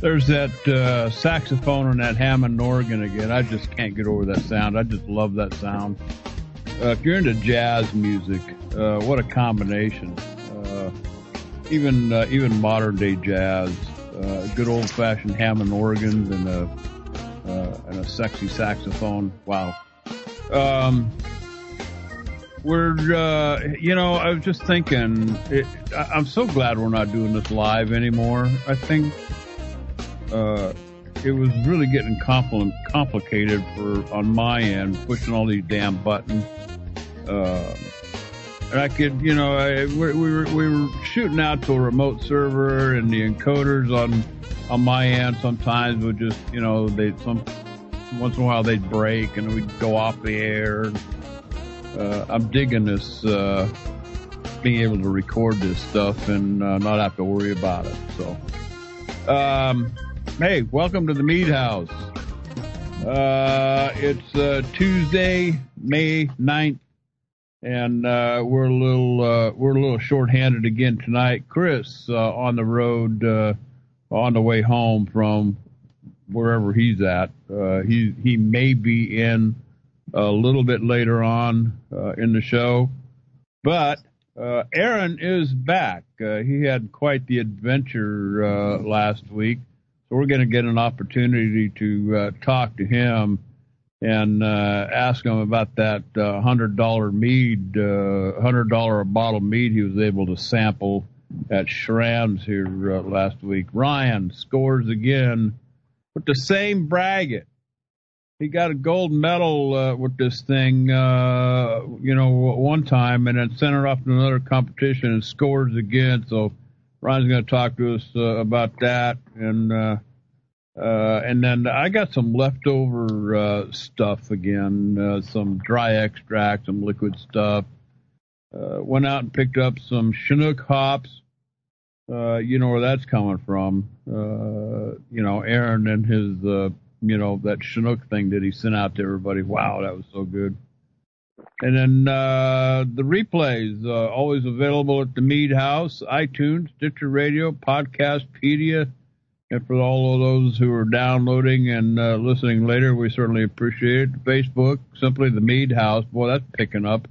There's that saxophone and that Hammond organ again. I just can't get over that sound. I just love that sound. If you're into jazz music, what a combination. Even modern day jazz, good old fashioned Hammond organs and a sexy saxophone. Wow. I was just thinking, I'm so glad we're not doing this live anymore. I think it was really getting complicated on my end, pushing all these damn buttons. And I could, we were shooting out to a remote server, and the encoders on my end sometimes would just, once in a while they'd break and we'd go off the air. I'm digging this, being able to record this stuff and not have to worry about it. So, hey, welcome to the Mead House. It's Tuesday, May 9th, and we're a little short-handed again tonight. Chris on the road, on the way home from wherever he's at. He may be in a little bit later on in the show, but Aaron is back. He had quite the adventure last week, so we're going to get an opportunity to talk to him and ask him about that $100 mead, $100 a bottle mead he was able to sample at Schramm's here last week. Ryan scores again with the same braggot. He got a gold medal with this thing, one time, and then sent it off to another competition and scores again. So Ryan's going to talk to us about that, and then I got some leftover stuff again, some dry extract, some liquid stuff. Went out and picked up some Chinook hops. You know where that's coming from. Aaron and his, that Chinook thing that he sent out to everybody. Wow, that was so good. And then the replays, always available at the Mead House, iTunes, Stitcher Radio, Podcastpedia. And for all of those who are downloading and listening later, we certainly appreciate it. Facebook, simply the Mead House. Boy, that's picking up.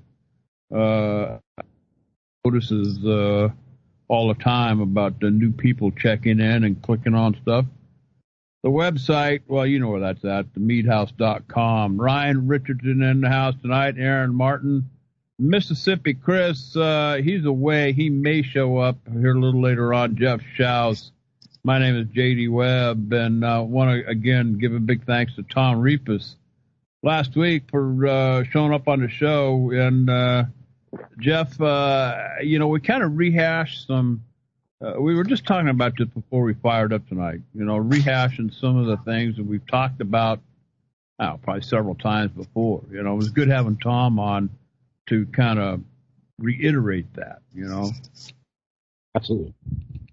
Notices all the time about the new people checking in and clicking on stuff. The website, well, you know where that's at, themeadhouse.com. Ryan Richardson in the house tonight. Aaron Martin. Mississippi Chris, he's away. He may show up here a little later on. Jeff Schaus. My name is J.D. Webb, and I want to, again, give a big thanks to Tom Repus last week for showing up on the show. And Jeff, we kind of rehashed some. We were just talking about this before we fired up tonight. Rehashing some of the things that we've talked about, probably several times before. It was good having Tom on to kind of reiterate that. Absolutely.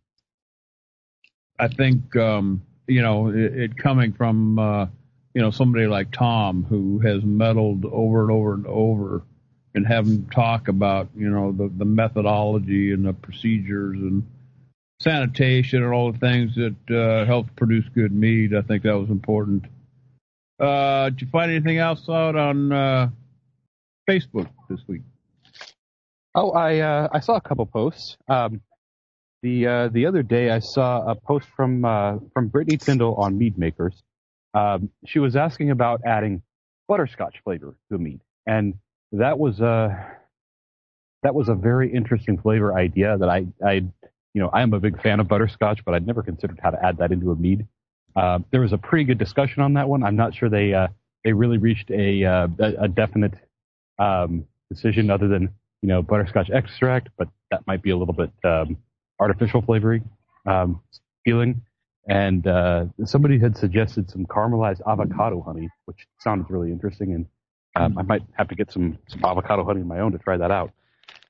I think it coming from somebody like Tom who has meddled over and over and over, and having talk about the methodology and the procedures and sanitation and all the things that help produce good mead. I think that was important. Did you find anything else out on Facebook this week? Oh, I saw a couple posts. The other day I saw a post from Brittany Tyndall on Mead Makers. She was asking about adding butterscotch flavor to a mead, and that was a very interesting flavor idea that I am a big fan of butterscotch, but I'd never considered how to add that into a mead. There was a pretty good discussion on that one. I'm not sure they really reached a definite decision other than butterscotch extract, but that might be a little bit artificial flavoring feeling. And somebody had suggested some caramelized avocado honey, which sounded really interesting, and I might have to get some avocado honey of my own to try that out.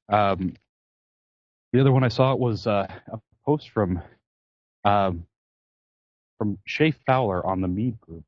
The other one I saw was a post from Shay Fowler on the Mead group.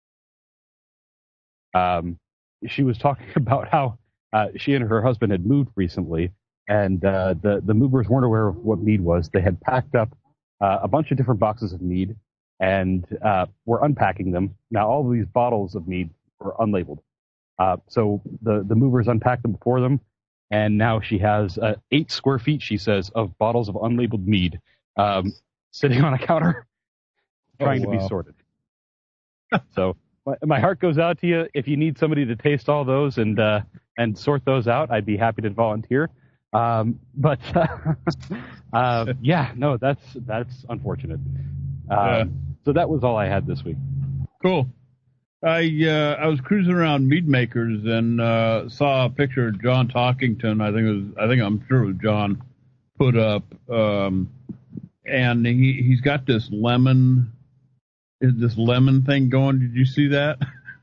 She was talking about how she and her husband had moved recently, and the movers weren't aware of what mead was. They had packed up a bunch of different boxes of mead, and we're unpacking them. Now, all of these bottles of mead were unlabeled. So the movers unpacked them for them, and now she has 8 square feet, she says, of bottles of unlabeled mead sitting on a counter trying to be sorted. So my heart goes out to you. If you need somebody to taste all those and sort those out, I'd be happy to volunteer. But yeah, no, that's unfortunate. So that was all I had this week. Cool. I was cruising around Mead Makers and saw a picture of John Talkington. I'm sure it was John put up, and he's got this lemon thing going. Did you see that?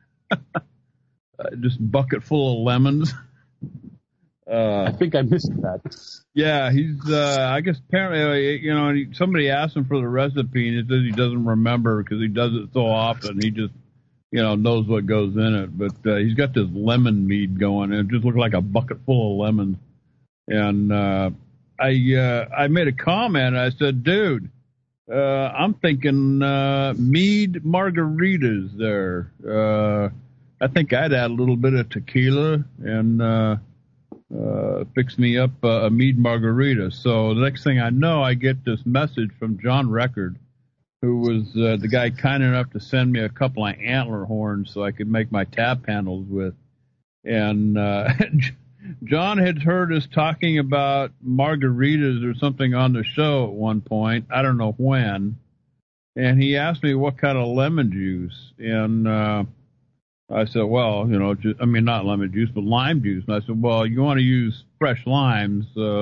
Just bucket full of lemons. I think I missed that. Yeah, he's. I guess apparently, somebody asked him for the recipe, and he says he doesn't remember because he does it so often. He just, knows what goes in it. But he's got this lemon mead going, and it just looked like a bucket full of lemons. And I made a comment. I said, "Dude, I'm thinking mead margaritas there. I think I'd add a little bit of tequila and fix me up a mead margarita." So the next thing I know, I get this message from John Record, who was the guy kind enough to send me a couple of antler horns so I could make my tap handles with. And John had heard us talking about margaritas or something on the show at one point. I don't know when. And he asked me what kind of lemon juice. And I said, well, not lemon juice, but lime juice. And I said, well, you want to use fresh limes,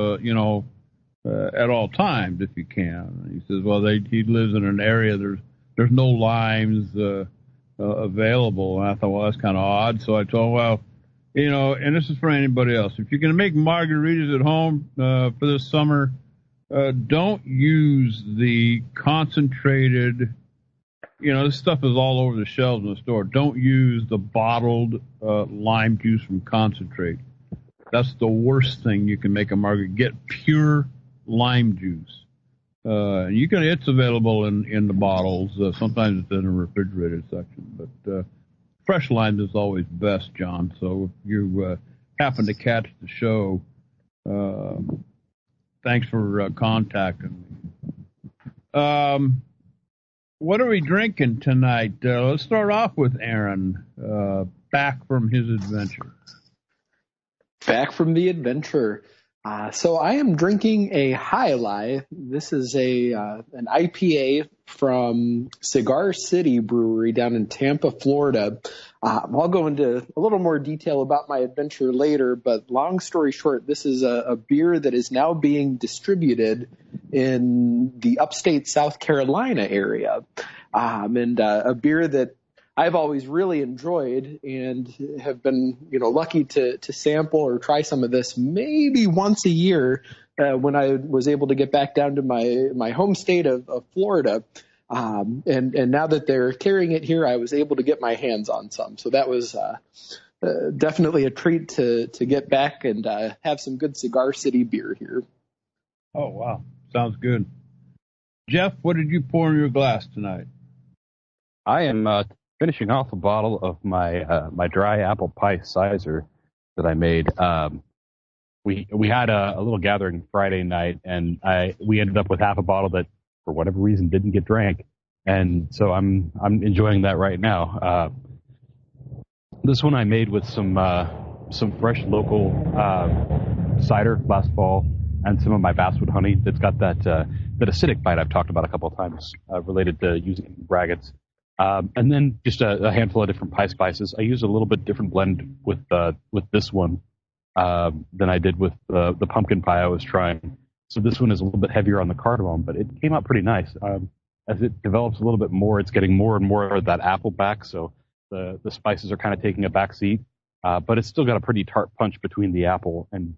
at all times if you can. And he says, well, he lives in an area there's no limes available. And I thought, well, that's kind of odd. So I told him, well, and this is for anybody else. If you're going to make margaritas at home for this summer, don't use the concentrated. This stuff is all over the shelves in the store. Don't use the bottled lime juice from concentrate. That's the worst thing you can make a margarita. Get pure lime juice. It's available in the bottles. Sometimes it's in a refrigerated section, but fresh lime is always best, John. So if you happen to catch the show, thanks for contacting me. What are we drinking tonight? Let's start off with Aaron, back from his adventure. Back from the adventure. So I am drinking a High Life. This is an IPA from Cigar City Brewery down in Tampa, Florida. I'll go into a little more detail about my adventure later, but long story short, this is a beer that is now being distributed in the upstate South Carolina area, and a beer that I've always really enjoyed and have been, lucky to sample or try some of this maybe once a year when I was able to get back down to my home state of Florida. And now that they're carrying it here, I was able to get my hands on some. So that was definitely a treat to get back and have some good Cigar City beer here. Oh, wow. Sounds good. Jeff, what did you pour in your glass tonight? I am finishing off a bottle of my dry apple pie cider that I made. We had a little gathering Friday night, and we ended up with half a bottle that, for whatever reason, didn't get drank, and so I'm enjoying that right now. This one I made with some fresh local cider last fall, and some of my basswood honey that's got that acidic bite I've talked about a couple of times related to using braggots. And then just a handful of different pie spices. I used a little bit different blend with this one than I did with the pumpkin pie I was trying. So this one is a little bit heavier on the cardamom, but it came out pretty nice. As it develops a little bit more, it's getting more and more of that apple back. So the spices are kind of taking a back seat, but it's still got a pretty tart punch between the apple and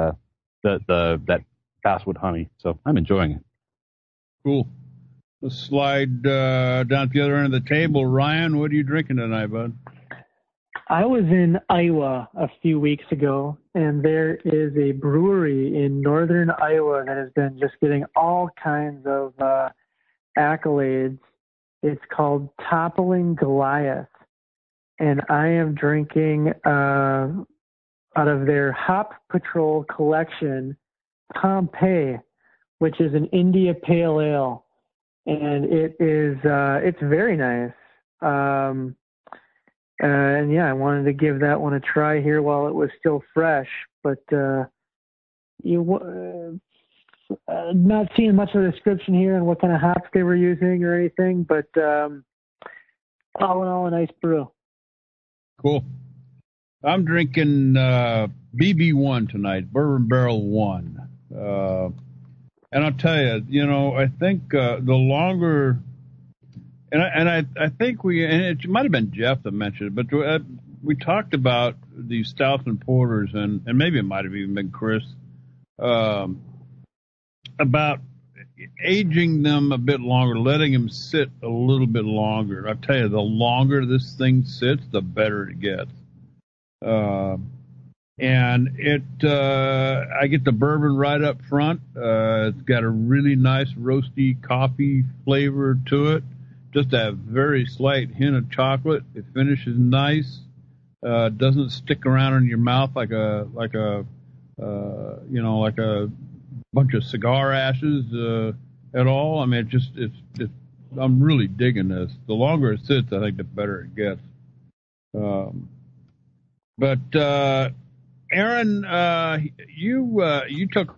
that basswood honey. So I'm enjoying it. Cool. Let's slide down to the other end of the table. Ryan, what are you drinking tonight, bud? I was in Iowa a few weeks ago, and there is a brewery in northern Iowa that has been just getting all kinds of accolades. It's called Toppling Goliath. And I am drinking out of their Hop Patrol collection, Pompeii, which is an India Pale Ale. And it's very nice. And yeah, I wanted to give that one a try here while it was still fresh, but not seeing much of a description here on what kind of hops they were using or anything, but all in all, a nice brew. Cool. I'm drinking BB1 tonight, Bourbon Barrel 1. And I'll tell you, I think the longer, and I think and it might have been Jeff that mentioned it, but we talked about these stouts and porters, and maybe it might have even been Chris, about aging them a bit longer, letting them sit a little bit longer. I'll tell you, the longer this thing sits, the better it gets. And I get the bourbon right up front. It's got a really nice roasty coffee flavor to it. Just a very slight hint of chocolate. It finishes nice. Doesn't stick around in your mouth like a bunch of cigar ashes at all. I mean, it's. I'm really digging this. The longer it sits, I think the better it gets. But Aaron, you took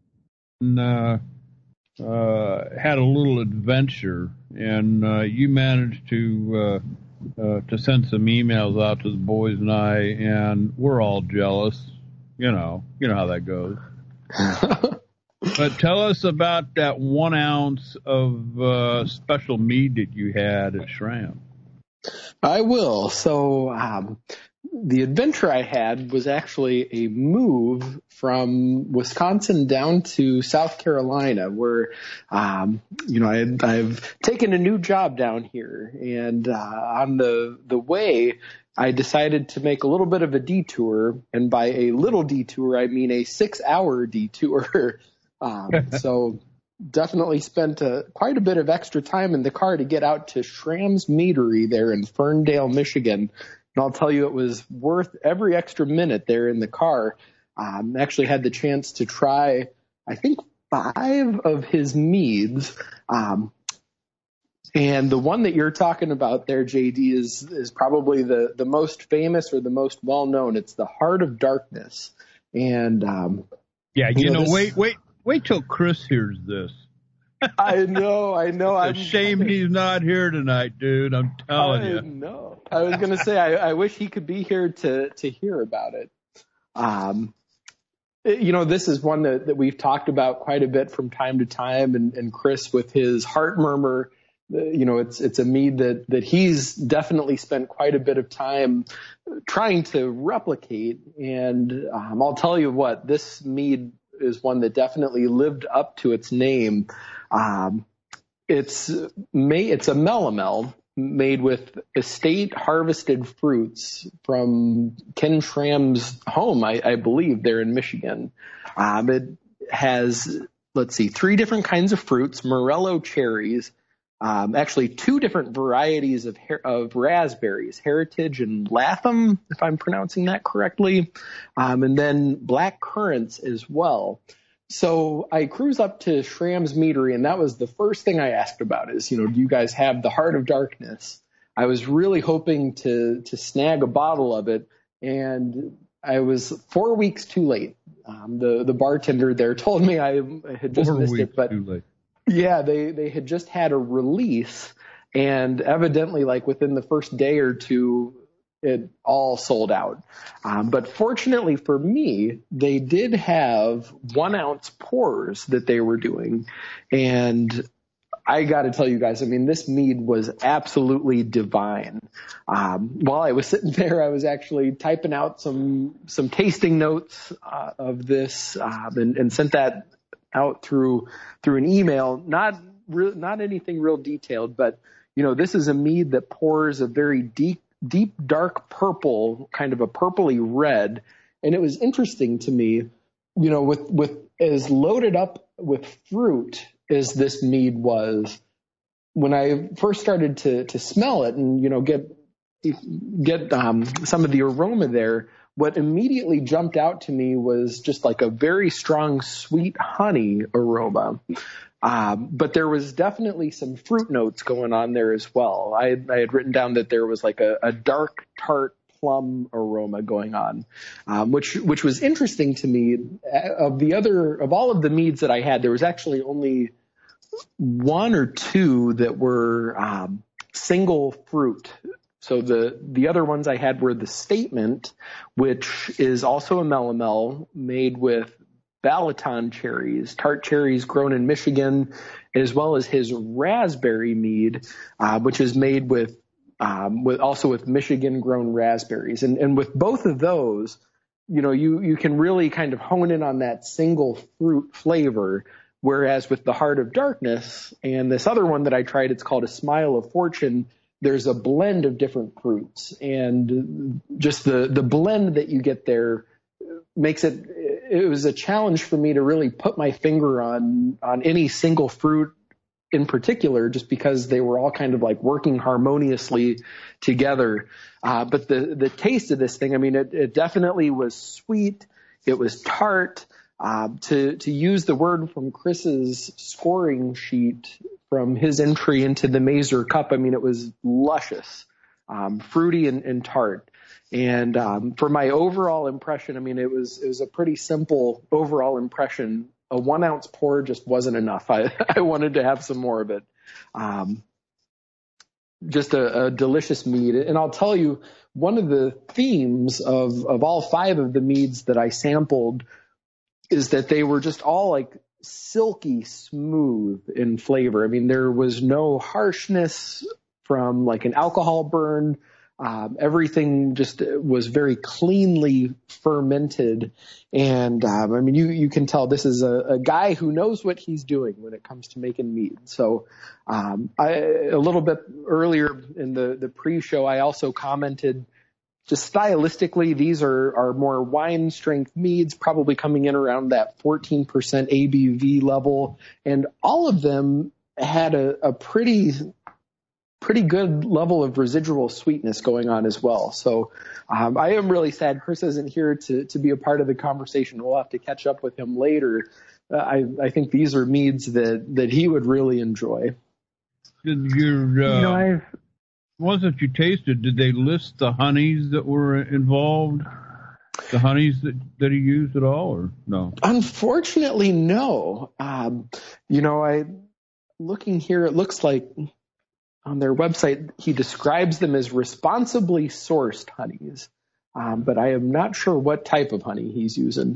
had a little adventure, and you managed to send some emails out to the boys and I, and we're all jealous. You know how that goes. But tell us about that 1 ounce of special mead that you had at Schramm. I will. So the adventure I had was actually a move from Wisconsin down to South Carolina, where I've taken a new job down here, and on the way, I decided to make a little bit of a detour, and by a little detour, I mean a 6-hour detour. So definitely spent quite a bit of extra time in the car to get out to Schramm's Meadery there in Ferndale, Michigan. And I'll tell you, it was worth every extra minute there in the car. Actually had the chance to try, I think, 5 of his meads. And the one that you're talking about there, JD, is probably the most famous or the most well-known. It's the Heart of Darkness. And wait till Chris hears this. I know. It's a shame he's not here tonight, dude. I'm telling you. No, I was going to say, I wish he could be here to hear about it. This is one that we've talked about quite a bit from time to time, and Chris with his Heart Murmur, it's a mead that he's definitely spent quite a bit of time trying to replicate. And I'll tell you what, this mead is one that definitely lived up to its name. It's a melomel made with estate harvested fruits from Ken Schramm's home, I believe, there in Michigan. It has, 3 different kinds of fruits, Morello cherries, actually 2 different varieties of raspberries, Heritage and Latham, if I'm pronouncing that correctly, and then black currants as well. So I cruise up to Schramm's Meadery, and that was the first thing I asked about is, do you guys have the Heart of Darkness? I was really hoping to snag a bottle of it, and I was 4 weeks too late. The bartender there told me I had just missed it, but too late. Yeah, they had just had a release, and evidently, within the first day or two, it all sold out. But fortunately for me, they did have 1 ounce pours that they were doing. And I got to tell you guys, this mead was absolutely divine. While I was sitting there, I was actually typing out some tasting notes of this and sent that out through an email. Not anything real detailed, but this is a mead that pours a very deep dark purple, kind of a purpley red. And it was interesting to me, with as loaded up with fruit as this mead was, when I first started to smell it and, get some of the aroma there, what immediately jumped out to me was just like a very strong sweet honey aroma. But there was definitely some fruit notes going on there as well. I had written down that there was like a dark tart plum aroma going on, which was interesting to me. Of all of the meads that I had, there was actually only one or two that were single fruit. So the other ones I had were the Statement, which is also a melomel made with Balaton cherries, tart cherries grown in Michigan, as well as his raspberry mead, which is made with Michigan grown raspberries. And with both of those, you can really kind of hone in on that single fruit flavor. Whereas with the Heart of Darkness and this other one that I tried, it's called A Smile of Fortune, there's a blend of different fruits, and just the blend that you get there makes it was a challenge for me to really put my finger on any single fruit in particular, just because they were all kind of like working harmoniously together. But the taste of this thing, I mean, it definitely was sweet. It was tart. To use the word from Chris's scoring sheet from his entry into the Mazer Cup, I mean, it was luscious, fruity and tart. And for my overall impression, I mean, it was a pretty simple overall impression. A 1 ounce pour just wasn't enough. I wanted to have some more of it. Just a delicious mead. And I'll tell you, one of the themes of all 5 of the meads that I sampled is that they were just all like silky smooth in flavor. I mean, there was no harshness from like an alcohol burn. Everything just was very cleanly fermented. And I mean, you can tell this is a guy who knows what he's doing when it comes to making mead. So a little bit earlier in the pre-show, I also commented, just stylistically, these are more wine strength meads, probably coming in around that 14% ABV level. And all of them had a pretty good level of residual sweetness going on as well. So I am really sad Chris isn't here to be a part of the conversation. We'll have to catch up with him later. I think these are meads that he would really enjoy. Did your ones that you tasted, did they list the honeys that were involved? The honeys that he used at all, or no? Unfortunately, no. Looking here, it looks like on their website, he describes them as responsibly sourced honeys, but I am not sure what type of honey he's using.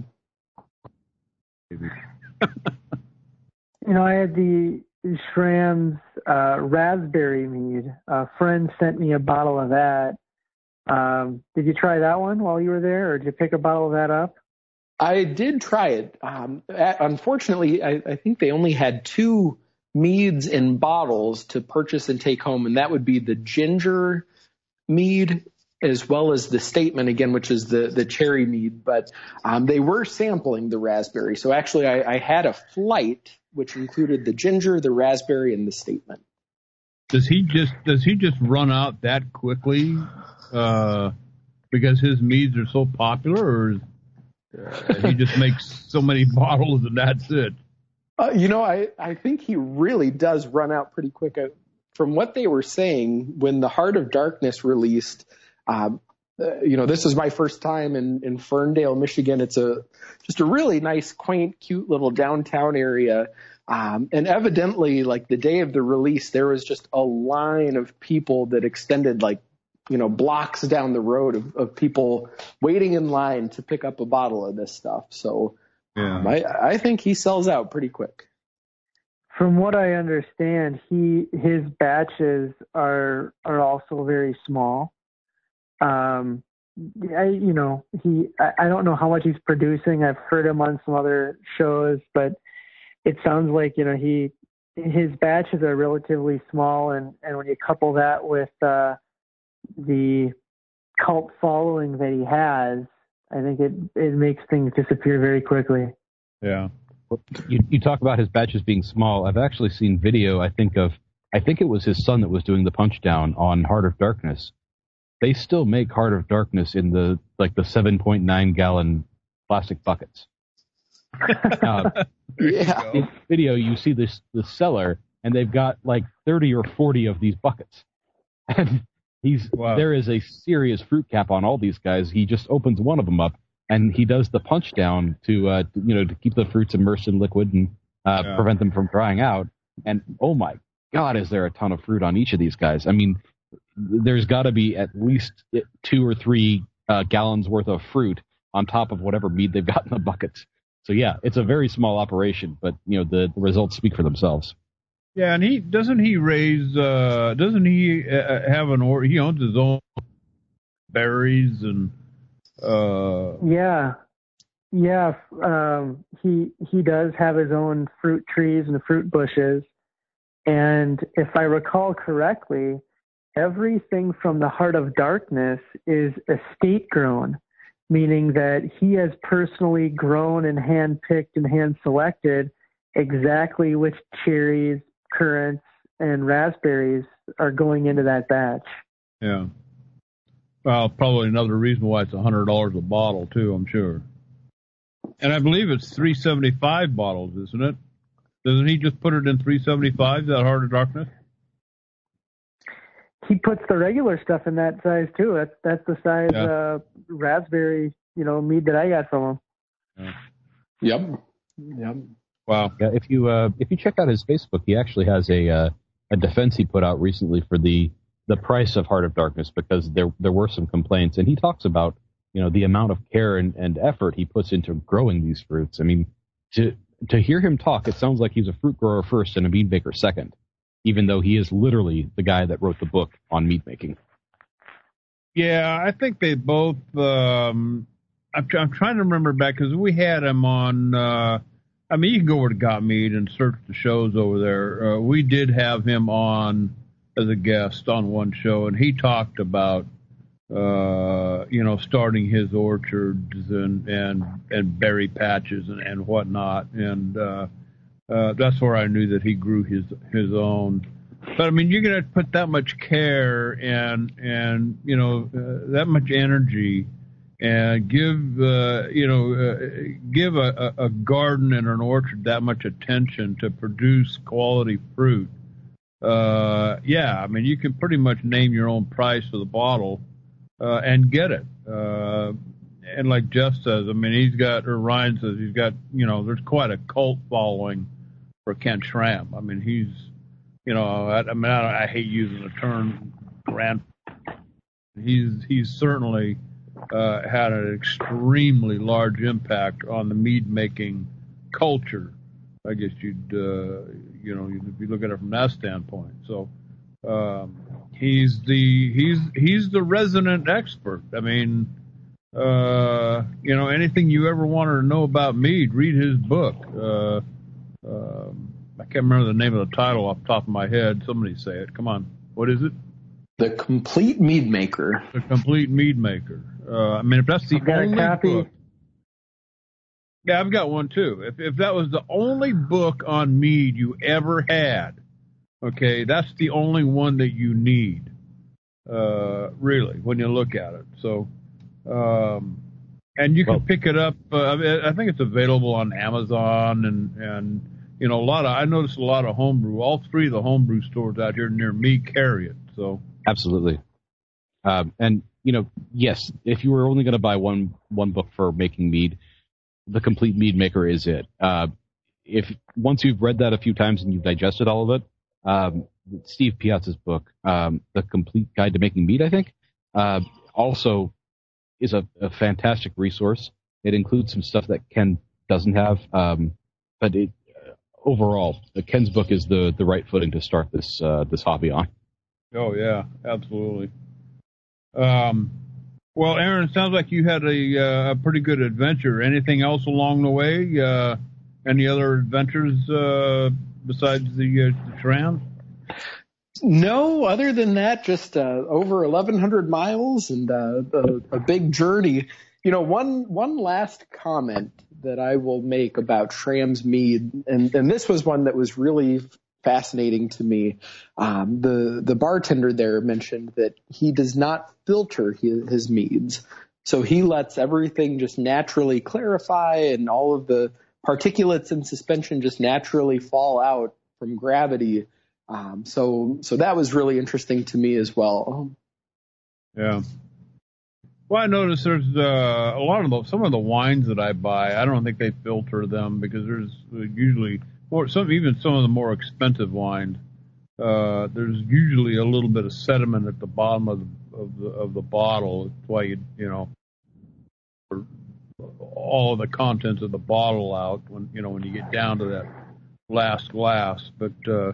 I had the Schramm's raspberry mead. A friend sent me a bottle of that. Did you try that one while you were there, or did you pick a bottle of that up? I did try it. Unfortunately, I think they only had 2 meads in bottles to purchase and take home, and that would be the ginger mead as well as the Statement again, which is the cherry mead. But they were sampling the raspberry, so actually I had a flight which included the ginger, the raspberry, and the Statement. Does he just run out that quickly because his meads are so popular, or he just makes so many bottles and that's it? I think he really does run out pretty quick. From what they were saying, when the Heart of Darkness released, this is my first time in Ferndale, Michigan. It's just a really nice, quaint, cute little downtown area. And evidently, like the day of the release, there was just a line of people that extended blocks down the road of people waiting in line to pick up a bottle of this stuff. So yeah. I think he sells out pretty quick. From what I understand, his batches are also very small. I don't know how much he's producing. I've heard him on some other shows, but it sounds like his batches are relatively small, and when you couple that with the cult following that he has, I think it makes things disappear very quickly. Yeah. You talk about his batches being small. I've actually seen video, I think, of I think it was his son that was doing the punch down on Heart of Darkness. They still make Heart of Darkness in the 7.9 gallon plastic buckets. Yeah. In the video, you see the cellar, and they've got like 30 or 40 of these buckets. And there is a serious fruit cap on all these guys. He just opens one of them up, and he does the punch down to keep the fruits immersed in liquid and prevent them from drying out. And oh my God, is there a ton of fruit on each of these guys? I mean, there's got to be at least 2 or 3 gallons worth of fruit on top of whatever mead they've got in the buckets. So yeah, it's a very small operation, but the results speak for themselves. Yeah, and he owns his own berries and he does have his own fruit trees and fruit bushes, and if I recall correctly, everything from the Heart of Darkness is estate grown, meaning that he has personally grown and hand-picked and hand-selected exactly which cherries, currants, and raspberries are going into that batch. Yeah. Well, probably another reason why it's $100 a bottle, too, I'm sure. And I believe it's $3.75 bottles, isn't it? Doesn't he just put it in $3.75, that Heart of Darkness? He puts the regular stuff in that size too. That's the size raspberry, mead that I got from him. Yep. Wow. Yeah, if you check out his Facebook, he actually has a defense he put out recently for the price of Heart of Darkness, because there were some complaints, and he talks about the amount of care and effort he puts into growing these fruits. I mean, to hear him talk, it sounds like he's a fruit grower first and a mead maker second, even though he is literally the guy that wrote the book on mead making. Yeah, I think they both. I'm trying to remember back, because we had him on. You can go over to Got Mead and search the shows over there. We did have him on as a guest on one show, and he talked about starting his orchards and berry patches and whatnot, and that's where I knew that he grew his own. But I mean, you're gonna put that much care and that much energy, and give a garden and an orchard that much attention to produce quality fruit. You can pretty much name your own price for the bottle and get it. And like Jeff says, Ryan says he's got, there's quite a cult following for Kent Schramm. I mean, he's, I hate using the term grand. He's certainly had an extremely large impact on the mead making culture. I guess you'd, if you look at it from that standpoint. So, he's the resident expert. I mean, anything you ever wanted to know about mead, read his book. I can't remember the name of the title off the top of my head. Somebody say it. Come on. What is it? The Complete Mead Maker. The Complete Mead Maker. If that's the only book. Yeah, I've got one too. If that was the only book on mead you ever had, okay, that's the only one that you need, really, when you look at it. So, and you can pick it up. I think it's available on Amazon and I noticed a lot of homebrew. All 3 of the homebrew stores out here near me carry it. So absolutely. Yes, if you were only going to buy one book for making mead, The Complete Mead Maker is it. If once you've read that a few times and you've digested all of it, Steve Piazza's book, The Complete Guide to Making Mead, I think, also is a fantastic resource. It includes some stuff that Ken doesn't have, but overall, Ken's book is the right footing to start this hobby on. Oh yeah, absolutely. Well, Aaron, it sounds like you had a pretty good adventure. Anything else along the way? Any other adventures besides the Schramm? No, other than that, just over 1,100 miles and a big journey. One last comment that I will make about Schramm's mead, and this was one that was really fascinating to me. The bartender there mentioned that he does not filter his meads. So he lets everything just naturally clarify and all of the particulates in suspension just naturally fall out from gravity. So that was really interesting to me as well. Yeah. Well, I noticed there's a lot of some of the wines that I buy. I don't think they filter them because there's usually even some of the more expensive wines. There's usually a little bit of sediment at the bottom of the bottle. That's why you all of the contents of the bottle out when you get down to that last glass. But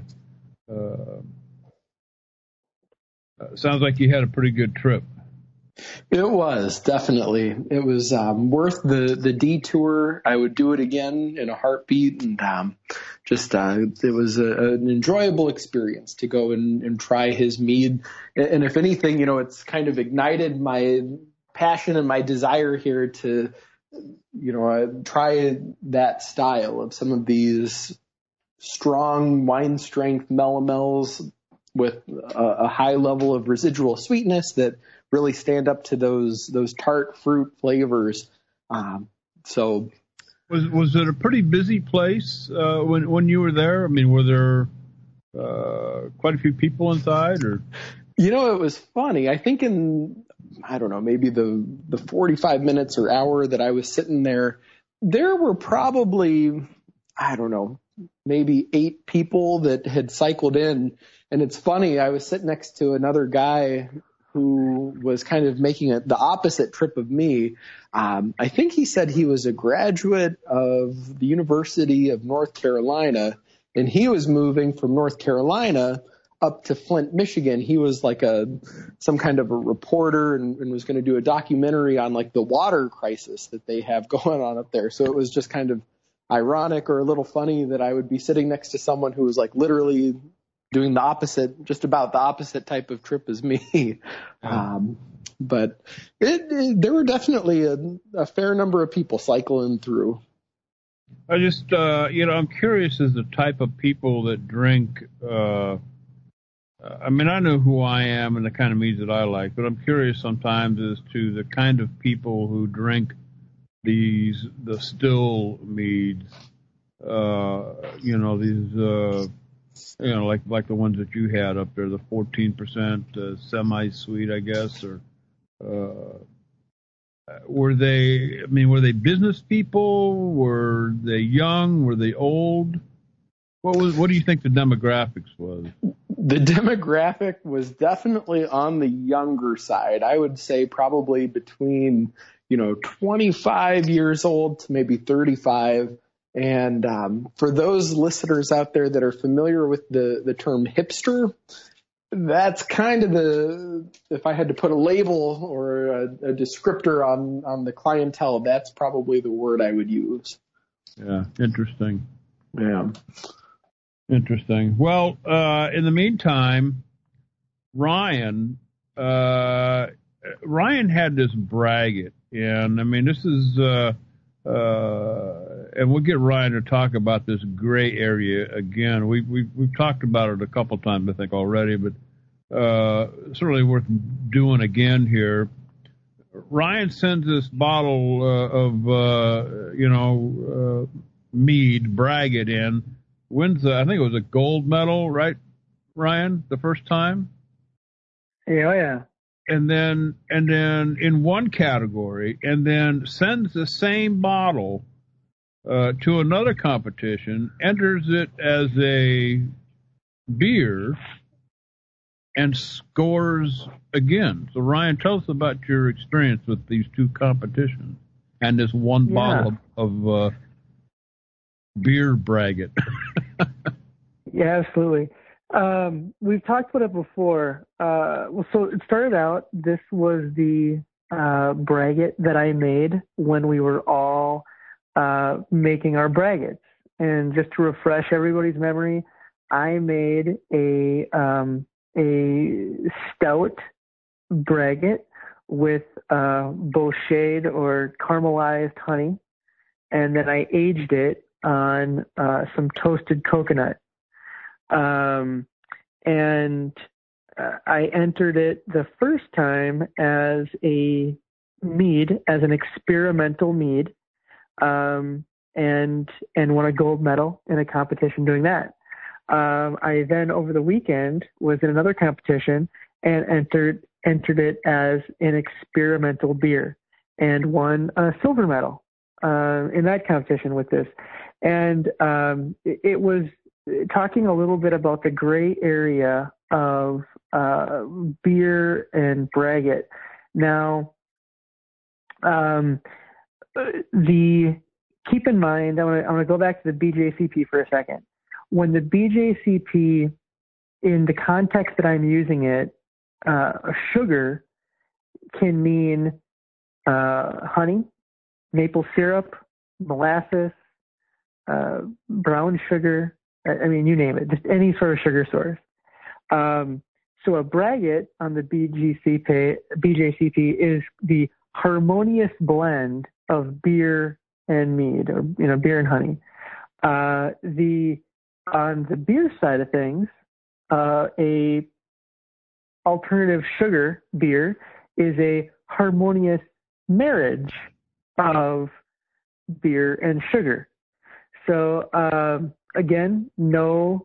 sounds like you had a pretty good trip. It was, definitely. It was worth the detour. I would do it again in a heartbeat, and it was an enjoyable experience to go and try his mead. And if anything, it's kind of ignited my passion and my desire here to, try that style of some of these strong wine strength melomels with a high level of residual sweetness that really stand up to those tart fruit flavors. So, was it a pretty busy place when you were there? I mean, were there quite a few people inside, or? It was funny. I think maybe the 45 minutes or hour that I was sitting there were probably, maybe 8 people that had cycled in. And it's funny, I was sitting next to another guy who was kind of making the opposite trip of me. I think he said he was a graduate of the University of North Carolina, and he was moving from North Carolina up to Flint, Michigan. He was like some kind of a reporter and was going to do a documentary on like the water crisis that they have going on up there. So it was just kind of ironic or a little funny that I would be sitting next to someone who was like literally doing just about the opposite type of trip as me. But there were definitely a fair number of people cycling through. I just, I'm curious as the type of people that drink. I know who I am and the kind of meads that I like, but I'm curious sometimes as to the kind of people who drink the still meads. Like the ones that you had up there, the 14% semi-sweet, I guess, or were they business people? Were they young? Were they old? What do you think the demographics was? The demographic was definitely on the younger side. I would say probably between, 25 years old to maybe 35. And for those listeners out there that are familiar with the term hipster, that's kind of if I had to put a label or a descriptor on the clientele, that's probably the word I would use. Yeah, interesting. Yeah. Interesting. Well, in the meantime, Ryan had this braggot, and this is, and we'll get Ryan to talk about this gray area again. We've talked about it a couple times, I think, already, but certainly worth doing again here. Ryan sends this bottle of mead braggot in. Wins I think it was a gold medal, right, Ryan, the first time? Yeah. And then in one category, and then sends the same bottle to another competition, enters it as a beer, and scores again. So Ryan, tell us about your experience with these two competitions and this one bottle of beer braggot. Yeah, absolutely. We've talked about it before. So it started out, this was the braggot that I made when we were all making our braggots. And just to refresh everybody's memory, I made a stout braggot with bochet or caramelized honey, and then I aged it on some toasted coconut. And I entered it the first time as a mead, as an experimental mead, and won a gold medal in a competition doing that. I then over the weekend was in another competition and entered it as an experimental beer and won a silver medal in that competition with this. And it was talking a little bit about the gray area of beer and braggot. Now, keep in mind, I want to go back to the BJCP for a second. When the BJCP, in the context that I'm using it, sugar can mean honey, maple syrup, molasses, brown sugar. I mean, you name it, just any sort of sugar source. So a braggot on the BJCP is the harmonious blend of beer and mead, or beer and honey. On the beer side of things, a alternative sugar beer is a harmonious marriage of beer and sugar. So again, no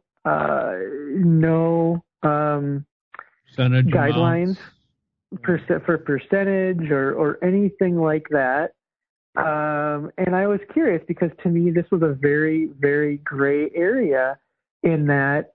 guidelines for percentage or anything like that. And I was curious because to me this was a very, very gray area in that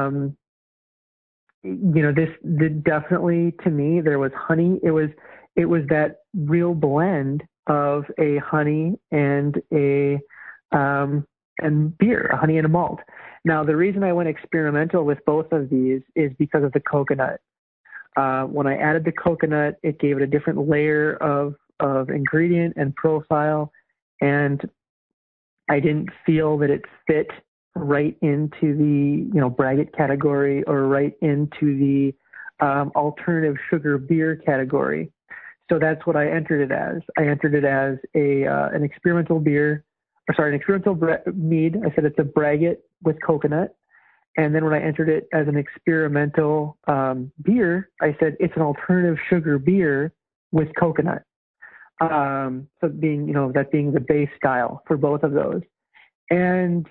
this definitely, to me, there was honey. It was that real blend of a honey and a and beer, a honey and a malt. Now, the reason I went experimental with both of these is because of the coconut. When I added the coconut, it gave it a different layer of ingredient and profile, and I didn't feel that it fit right into the braggot category or right into the alternative sugar beer category. So that's what I entered it as. I entered it as an experimental beer, an experimental mead. I said it's a braggot with coconut. And then when I entered it as an experimental beer, I said it's an alternative sugar beer with coconut. So being, that being the base style for both of those. And,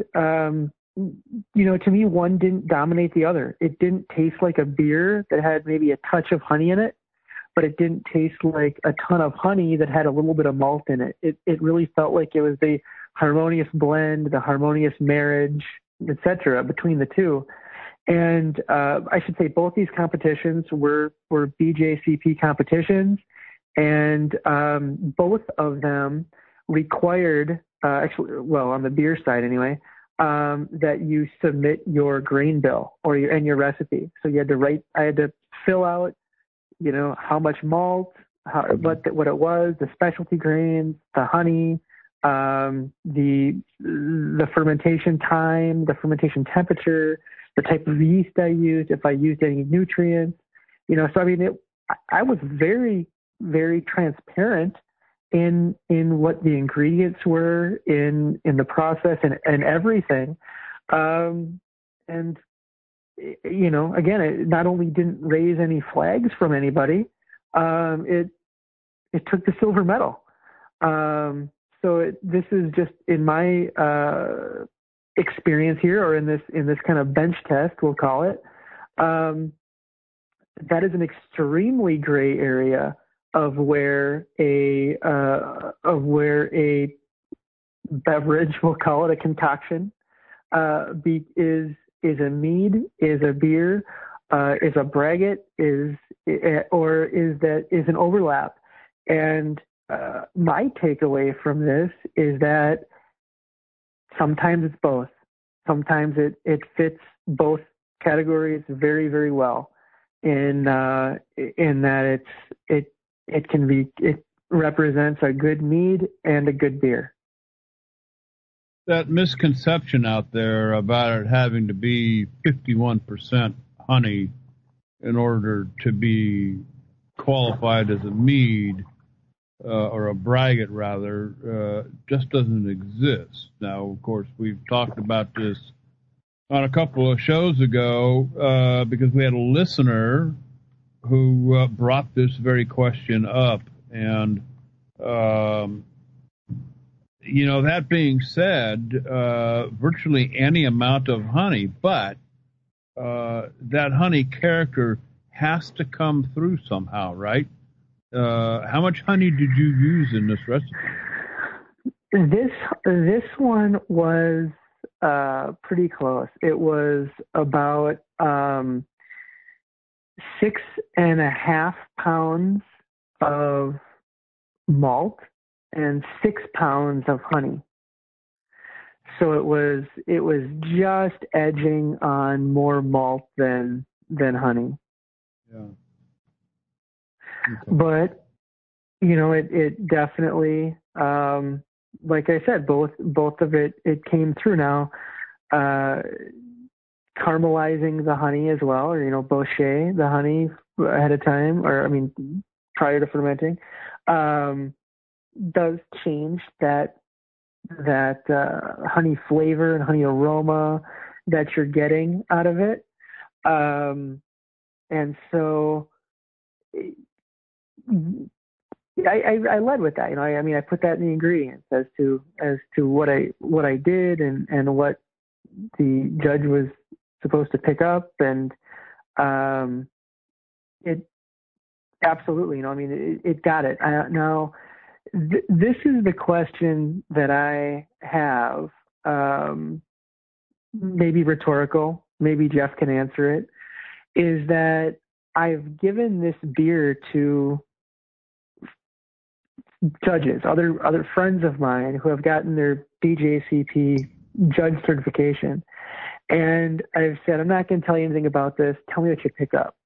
to me, one didn't dominate the other. It didn't taste like a beer that had maybe a touch of honey in it, but it didn't taste like a ton of honey that had a little bit of malt in it. It really felt like it was the harmonious blend, the harmonious marriage, etc., between the two. And I should say both these competitions were BJCP competitions, and both of them required, on the beer side anyway, that you submit your grain bill and your recipe. So you had to I had to fill out, how much malt, what it was, the specialty grains, the honey, the fermentation time, the fermentation temperature, the type of yeast I used, if I used any nutrients, so I mean, I was very, very transparent in what the ingredients were in the process and everything. And, again, it not only didn't raise any flags from anybody, it took the silver medal. So this is just in my experience here, or in this kind of bench test, we'll call it. That is an extremely gray area of where a beverage, we'll call it a concoction, is a mead, is a beer, is a braggot, is an overlap. And my takeaway from this is that sometimes it's both. Sometimes it fits both categories very, very well. In that it represents a good mead and a good beer. That misconception out there about it having to be 51% honey in order to be qualified as a mead, or a braggot rather, just doesn't exist. Now, of course, we've talked about this on a couple of shows ago because we had a listener who brought this very question up. And, that being said, virtually any amount of honey, but that honey character has to come through somehow, right? How much honey did you use in this recipe? This one was pretty close. It was about 6.5 pounds of malt and 6 pounds of honey. So it was just edging on more malt than honey. Yeah. Okay. But it definitely, like I said, both of it came through. Now, caramelizing the honey as well, or bochet the honey ahead of time, prior to fermenting, does change that honey flavor and honey aroma that you're getting out of it. And so I led with that. I put that in the ingredients as to what I did and what the judge was supposed to pick up. And it absolutely, it got it. Now, this is the question that I have, maybe rhetorical, maybe Jeff can answer it, is that I've given this beer to judges, other friends of mine who have gotten their BJCP judge certification. And I've said, I'm not going to tell you anything about this. Tell me what you pick up.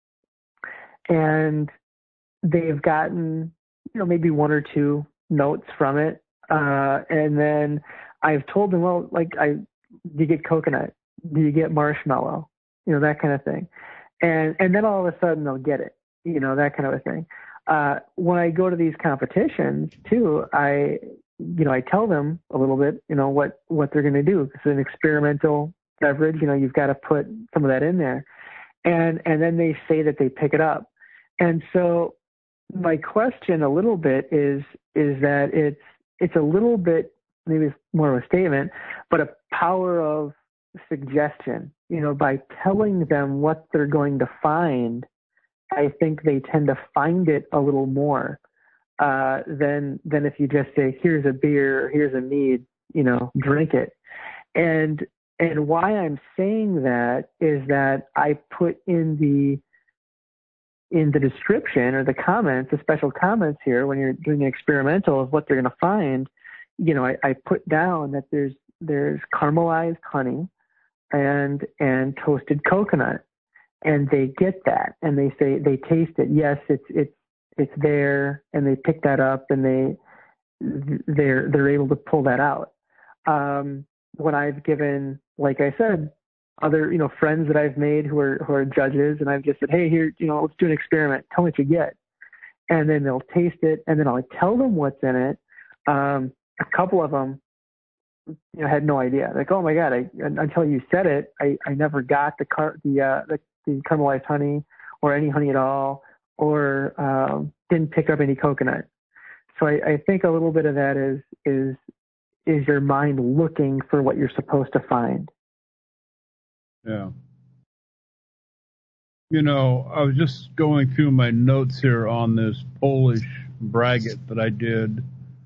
And they've gotten, maybe one or two notes from it. And then I've told them, well, do you get coconut? Do you get marshmallow? That kind of thing. And then all of a sudden they'll get it, that kind of a thing. When I go to these competitions too, I tell them a little bit, what they're going to do. It's an experimental beverage. You've got to put some of that in there. And then they say that they pick it up. And so my question a little bit is that it's a little bit, maybe it's more of a statement, but a power of suggestion, by telling them what they're going to find. I think they tend to find it a little more than if you just say, here's a beer, or here's a mead, drink it. And why I'm saying that is that I put in the description or the comments, the special comments here, when you're doing an experimental of what they're going to find, I put down that there's caramelized honey and toasted coconut. And they get that, and they say, they taste it. Yes, it's there, and they pick that up, and they're able to pull that out. When I've given, like I said, other friends that I've made who are judges, and I've just said, hey, here, let's do an experiment. Tell me what you get, and then they'll taste it, and then I'll tell them what's in it. A couple of them, had no idea. Like, oh my God, until you said it, I never got the caramelized honey or any honey at all, or didn't pick up any coconut. So I think a little bit of that is your mind looking for what you're supposed to find. Yeah. I was just going through my notes here on this Polish braggot that I did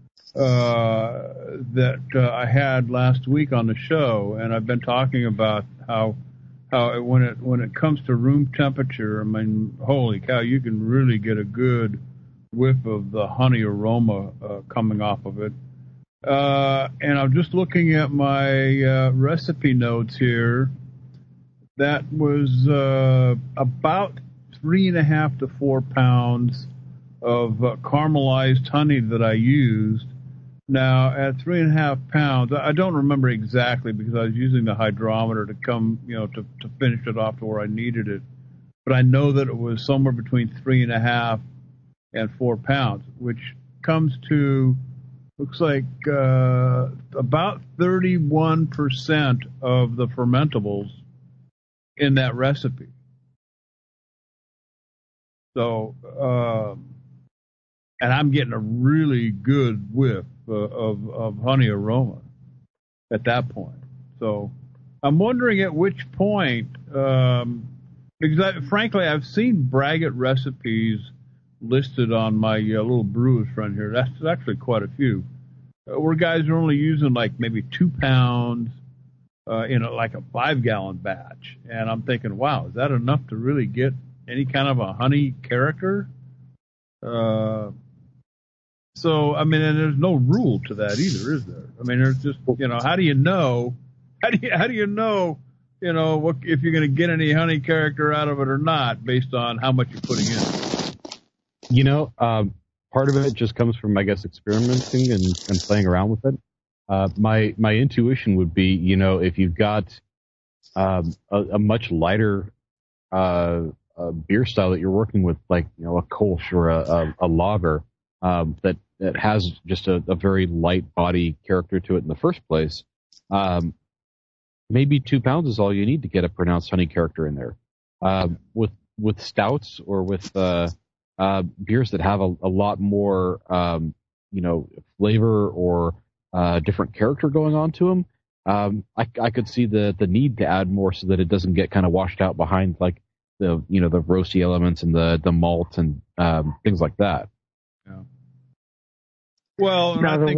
that I had last week on the show, and I've been talking about how when it comes to room temperature, holy cow, you can really get a good whiff of the honey aroma coming off of it. And I'm just looking at my recipe notes here. That was about 3.5 to 4 pounds of caramelized honey that I used. Now, at 3.5 pounds, I don't remember exactly because I was using the hydrometer to come, to finish it off to where I needed it. But I know that it was somewhere between 3.5 and 4 pounds, which comes to looks like about 31% of the fermentables in that recipe. So, and I'm getting a really good whiff of honey aroma at that point. So I'm wondering at which point, because frankly, I've seen braggot recipes listed on my little brewer's friend here. That's actually quite a few, where guys are only using like maybe 2 pounds in like a 5-gallon batch. And I'm thinking, wow, is that enough to really get any kind of a honey character? So, I mean, and there's no rule to that either, is there? I mean, there's just, how do you know, what, if you're going to get any honey character out of it or not based on how much you're putting in? Part of it just comes from, I guess, experimenting and playing around with it. My intuition would be, if you've got a much lighter beer style that you're working with, like, a Kolsch or a lager, that has just a very light body character to it in the first place, maybe 2 pounds is all you need to get a pronounced honey character in there. With stouts or with beers that have a lot more, flavor or different character going on to them, I could see the need to add more so that it doesn't get kind of washed out behind like the roasty elements and the malt and things like that. Yeah. Well, now I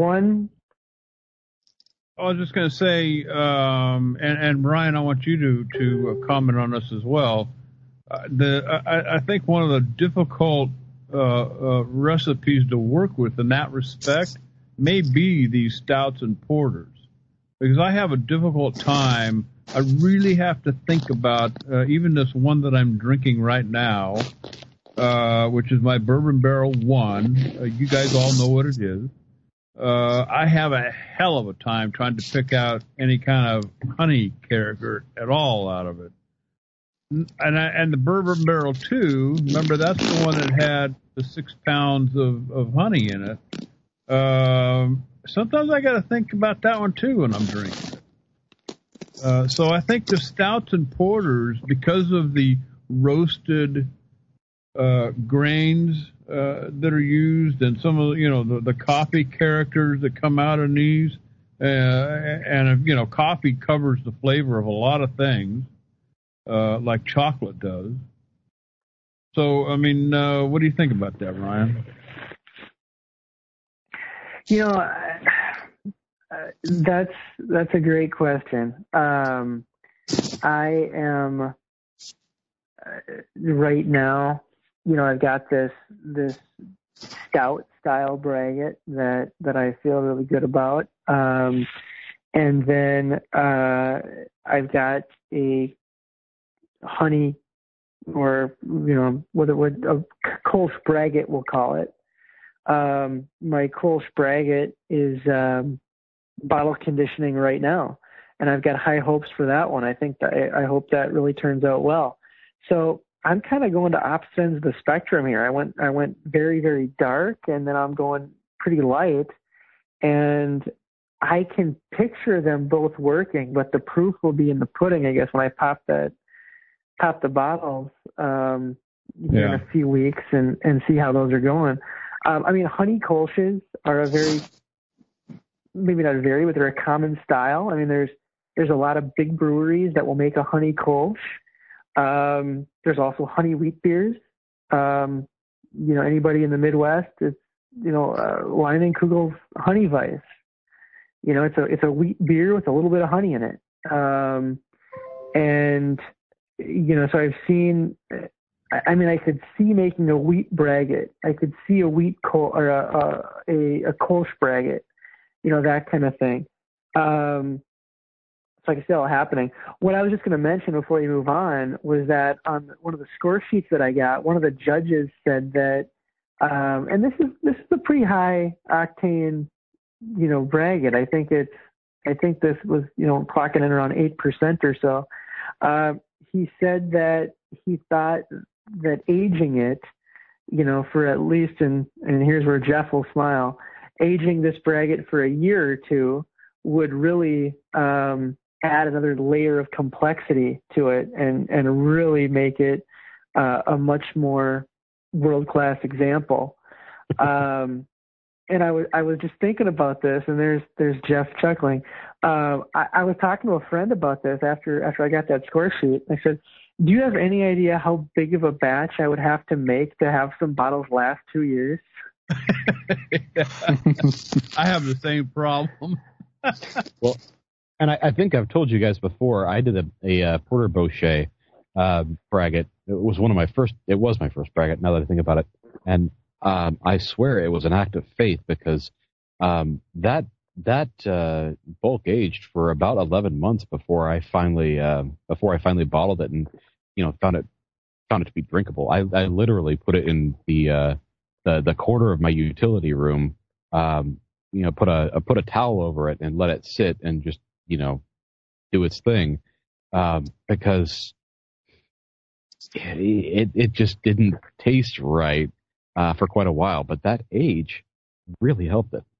was just going to say, and Brian, I want you to comment on this as well. I think one of the difficult recipes to work with in that respect may be these stouts and porters, because I have a difficult time. I really have to think about even this one that I'm drinking right now, which is my Bourbon Barrel 1. You guys all know what it is. I have a hell of a time trying to pick out any kind of honey character at all out of it. And the Bourbon Barrel 2, remember, that's the one that had the 6 pounds of honey in it. Sometimes I got to think about that one too when I'm drinking it. So I think the stouts and porters, because of the roasted grains that are used and some of the coffee characters that come out in these, and coffee covers the flavor of a lot of things, like chocolate does. So, I mean, what do you think about that, Ryan? That's a great question. I am right now, I've got this stout style braggot that I feel really good about. And then I've got a honey, or what a Kolsch braggot, we'll call it. My Kolsch braggot is bottle conditioning right now, and I've got high hopes for that one. I think I hope that really turns out well. So I'm kind of going to opposite ends of the spectrum here. I went very, very dark, and then I'm going pretty light, and I can picture them both working, but the proof will be in the pudding, I guess, when I pop the bottles in a few weeks and see how those are going. I mean, honey Kolsches are maybe not very, but they're a common style. I mean, there's a lot of big breweries that will make a honey Kolsch. There's also honey wheat beers. Anybody in the Midwest, it's, Leinenkugel's Honey Weiss. It's a wheat beer with a little bit of honey in it. So I've seen, I could see making a wheat braggot. I could see a wheat or a Kolsch braggot, that kind of thing. So I can see it all happening. What I was just going to mention before you move on was that on one of the score sheets that I got, one of the judges said that, and this is a pretty high octane, braggot. I think this was, clocking in around 8% or so. He said that he thought that aging it, for at least, and here's where Jeff will smile, aging this braggot for a year or two would really add another layer of complexity to it and really make it a much more world-class example. And I was just thinking about this, and there's Jeff chuckling. I was talking to a friend about this after I got that score sheet. I said, do you have any idea how big of a batch I would have to make to have some bottles last 2 years? I have the same problem. Well, and I think I've told you guys before, I did a Porter Bochet braggot. It was my first braggot, now that I think about it. And I swear it was an act of faith, because that bulk aged for about 11 months before I finally bottled it and found it to be drinkable. I literally put it in the corner of my utility room, put a towel over it and let it sit and just do its thing, because it just didn't taste right for quite a while. But that age really helped it.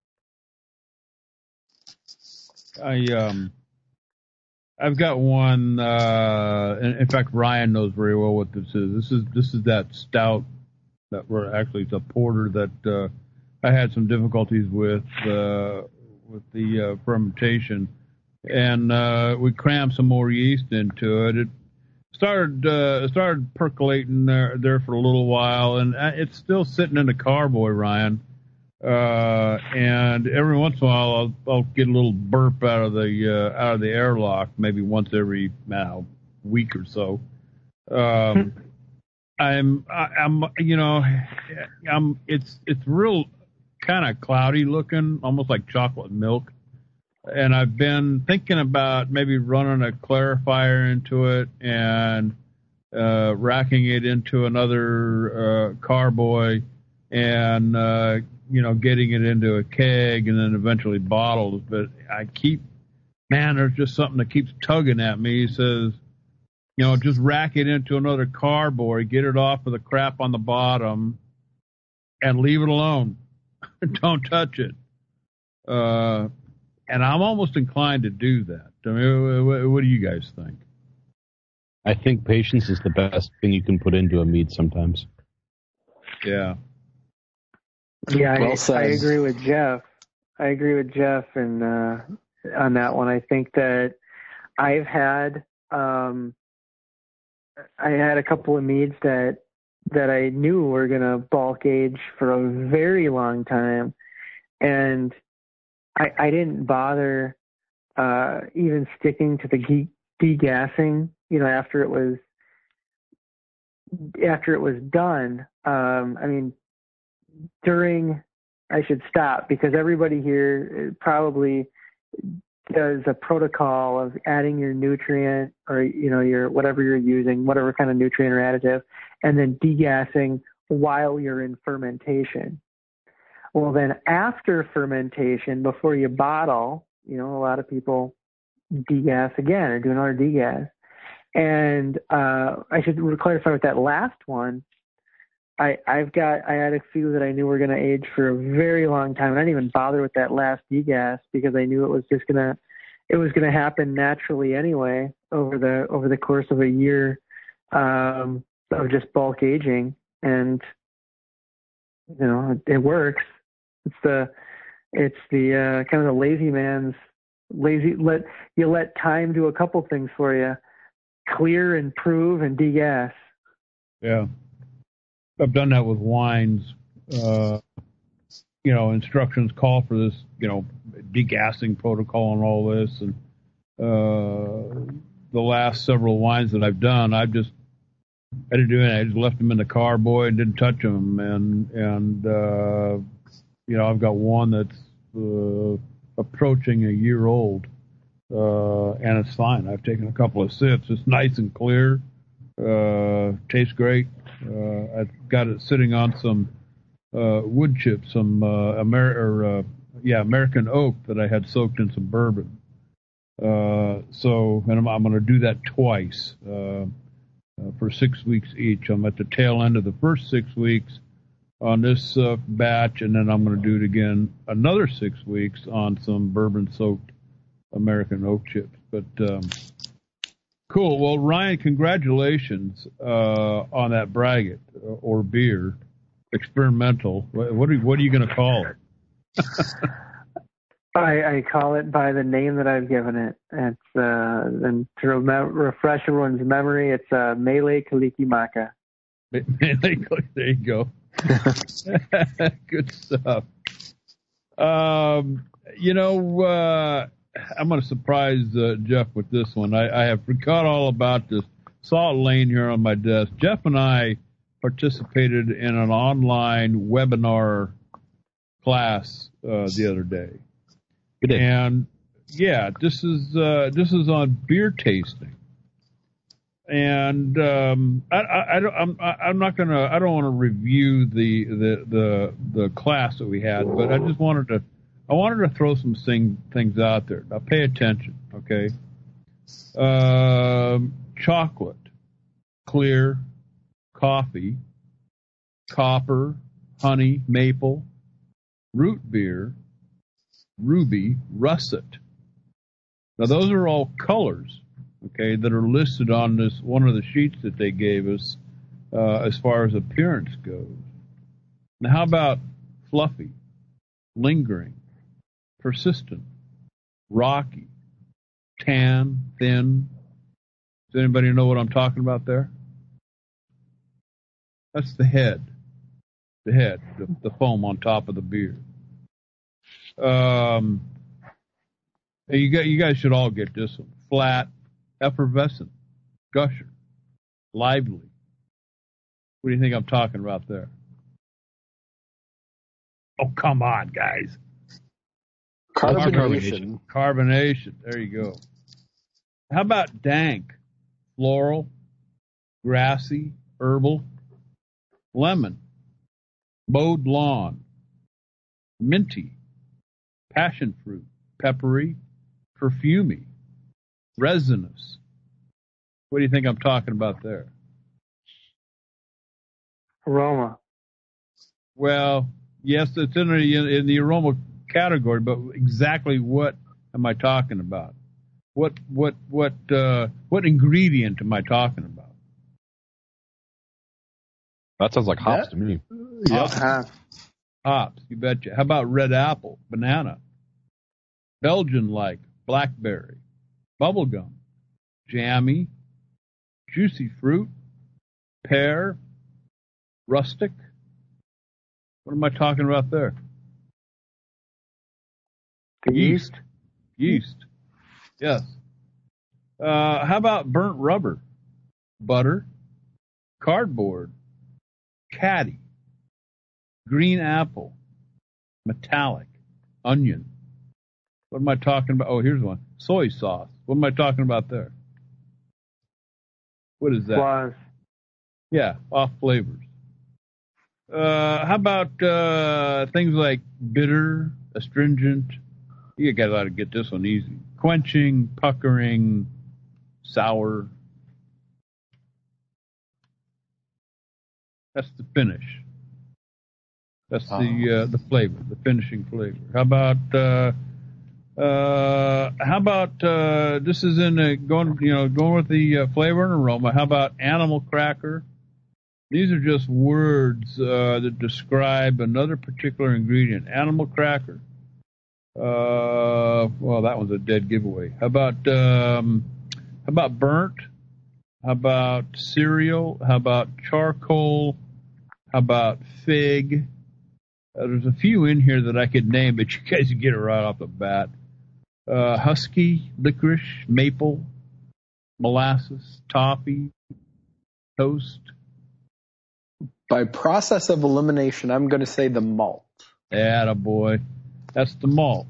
I've got one. In fact, Ryan knows very well what this is. This is that stout that it's a porter that I had some difficulties with the fermentation, and we crammed some more yeast into it. It started percolating there for a little while, and it's still sitting in the carboy, Ryan. And every once in a while, I'll get a little burp out of the airlock, maybe once every week or so. It's real kind of cloudy looking, almost like chocolate milk. And I've been thinking about maybe running a clarifier into it and racking it into another carboy and getting it into a keg and then eventually bottled. But there's just something that keeps tugging at me. He says, just rack it into another carboy, get it off of the crap on the bottom, and leave it alone. Don't touch it. And I'm almost inclined to do that. I mean, what do you guys think? I think patience is the best thing you can put into a mead sometimes. Yeah. Yeah, I agree with Jeff. And on that one, I think that I've had a couple of meads that I knew were going to bulk age for a very long time, and I didn't bother even sticking to the degassing. After it was done. I should stop, because everybody here probably does a protocol of adding your nutrient or, your whatever you're using, whatever kind of nutrient or additive, and then degassing while you're in fermentation. Well, then after fermentation, before you bottle, a lot of people degas again or do another degas. And I should clarify with that last one. I had a few that I knew were going to age for a very long time, and I didn't even bother with that last degas because I knew it was going to happen naturally anyway over the course of a year of just bulk aging, and it works. It's the kind of the lazy man's let time do a couple things for you: clear, improve, and degas. Yeah. I've done that with wines. Instructions call for this, degassing protocol and all this. And the last several wines that I've done, I didn't do anything. I just left them in the carboy and didn't touch them. And I've got one that's approaching a year old, and it's fine. I've taken a couple of sips. It's nice and clear. Tastes great. I've got it sitting on some wood chips, some American oak that I had soaked in some bourbon. And I'm going to do that twice for 6 weeks each. I'm at the tail end of the first 6 weeks. on this batch, and then I'm going to do it again another 6 weeks on some bourbon-soaked American oak chips. But cool. Well, Ryan, congratulations on that braggot or beer, experimental. What are you going to call it? I call it by the name that I've given it. It's and to refresh everyone's memory, it's Melee Kalikimaka. There you go. Good stuff. I'm going to surprise Jeff with this one. I have forgot all about this. Saw it laying here on my desk. Jeff and I participated in an online webinar class the other day. And yeah, this is on beer tasting. And I'm not gonna. I don't want to review the class that we had, but I just wanted to throw some things out there. Now pay attention, okay? Chocolate, clear, coffee, copper, honey, maple, root beer, ruby, russet. Now those are all colors, okay, that are listed on this one of the sheets that they gave us as far as appearance goes. Now how about fluffy, lingering, persistent, rocky, tan, thin? Does anybody know what I'm talking about there? That's the head. The foam on top of the beer. You guys should all get this one. Flat, effervescent, gusher, lively. What do you think I'm talking about there? Oh, come on, guys. Carbonation. There you go. How about dank, floral, grassy, herbal, lemon, mowed lawn, minty, passion fruit, peppery, perfumey, resinous. What do you think I'm talking about there? Aroma. Well, yes, it's in the aroma category, but exactly what am I talking about? What ingredient am I talking about? That sounds like hops to me. Yep. Hops, you betcha. How about red apple, banana, Belgian-like, blackberry, bubblegum, jammy, juicy fruit, pear, rustic? What am I talking about there? Yeast. Yes. How about burnt rubber, butter, cardboard, caddy, green apple, metallic, onion? What am I talking about? Oh, here's one. Soy sauce. What am I talking about there? What is that? Flies. Yeah, off flavors. How about things like bitter, astringent? You guys ought to get this one easy. Quenching, puckering, sour. That's the finish. That's the flavor, the finishing flavor. How about this is in going with the flavor and aroma. How about animal cracker? These are just words that describe another particular ingredient. Animal cracker. Well, that one's a dead giveaway. How about burnt? How about cereal? How about charcoal? How about fig? There's a few in here that I could name, but you guys can get it right off the bat. Husky, licorice, maple, molasses, toffee, toast. By process of elimination, I'm going to say the malt. Attaboy. That's the malt.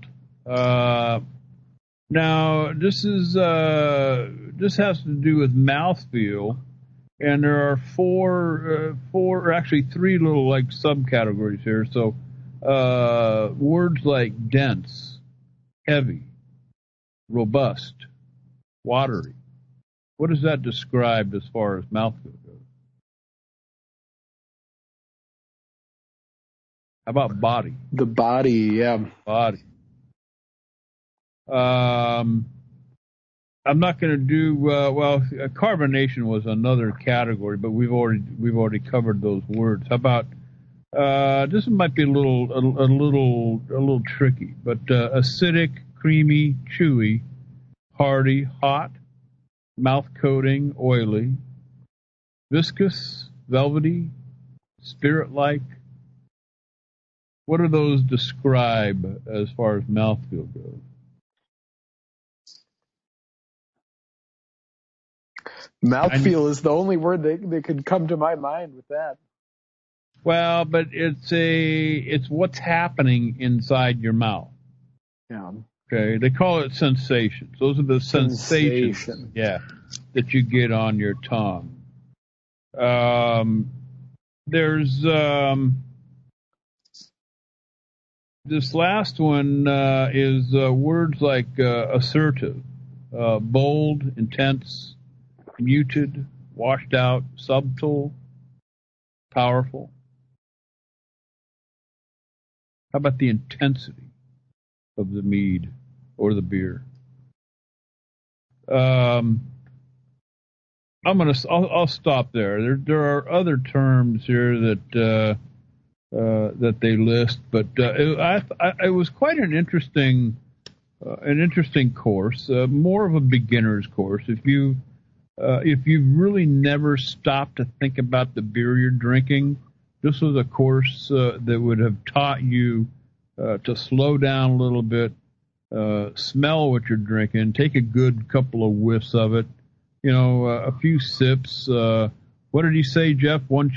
Now, this has to do with mouthfeel, and there are three little like subcategories here. So, words like dense, heavy, robust, watery. What does that describe as far as mouthfeel goes? about body? The body, yeah. Body. I'm not going to do carbonation was another category, but we've already covered those words. How about this might be a little tricky, but acidic, creamy, chewy, hearty, hot, mouth coating, oily, viscous, velvety, spirit-like. What do those describe as far as mouthfeel goes? Mouthfeel is the only word that could come to my mind with that. Well, but it's what's happening inside your mouth. Yeah. Okay. They call it sensations. Those are the sensations. Yeah, that you get on your tongue. There's this last one is words like assertive, bold, intense, muted, washed out, subtle, powerful. How about the intensity of the mead or the beer? I'll stop there. There are other terms here that they list, but it was quite an interesting course, more of a beginner's course. If you've really never stopped to think about the beer you're drinking, this was a course that would have taught you to slow down a little bit, smell what you're drinking, take a good couple of whiffs of it, a few sips. What did he say, Jeff? One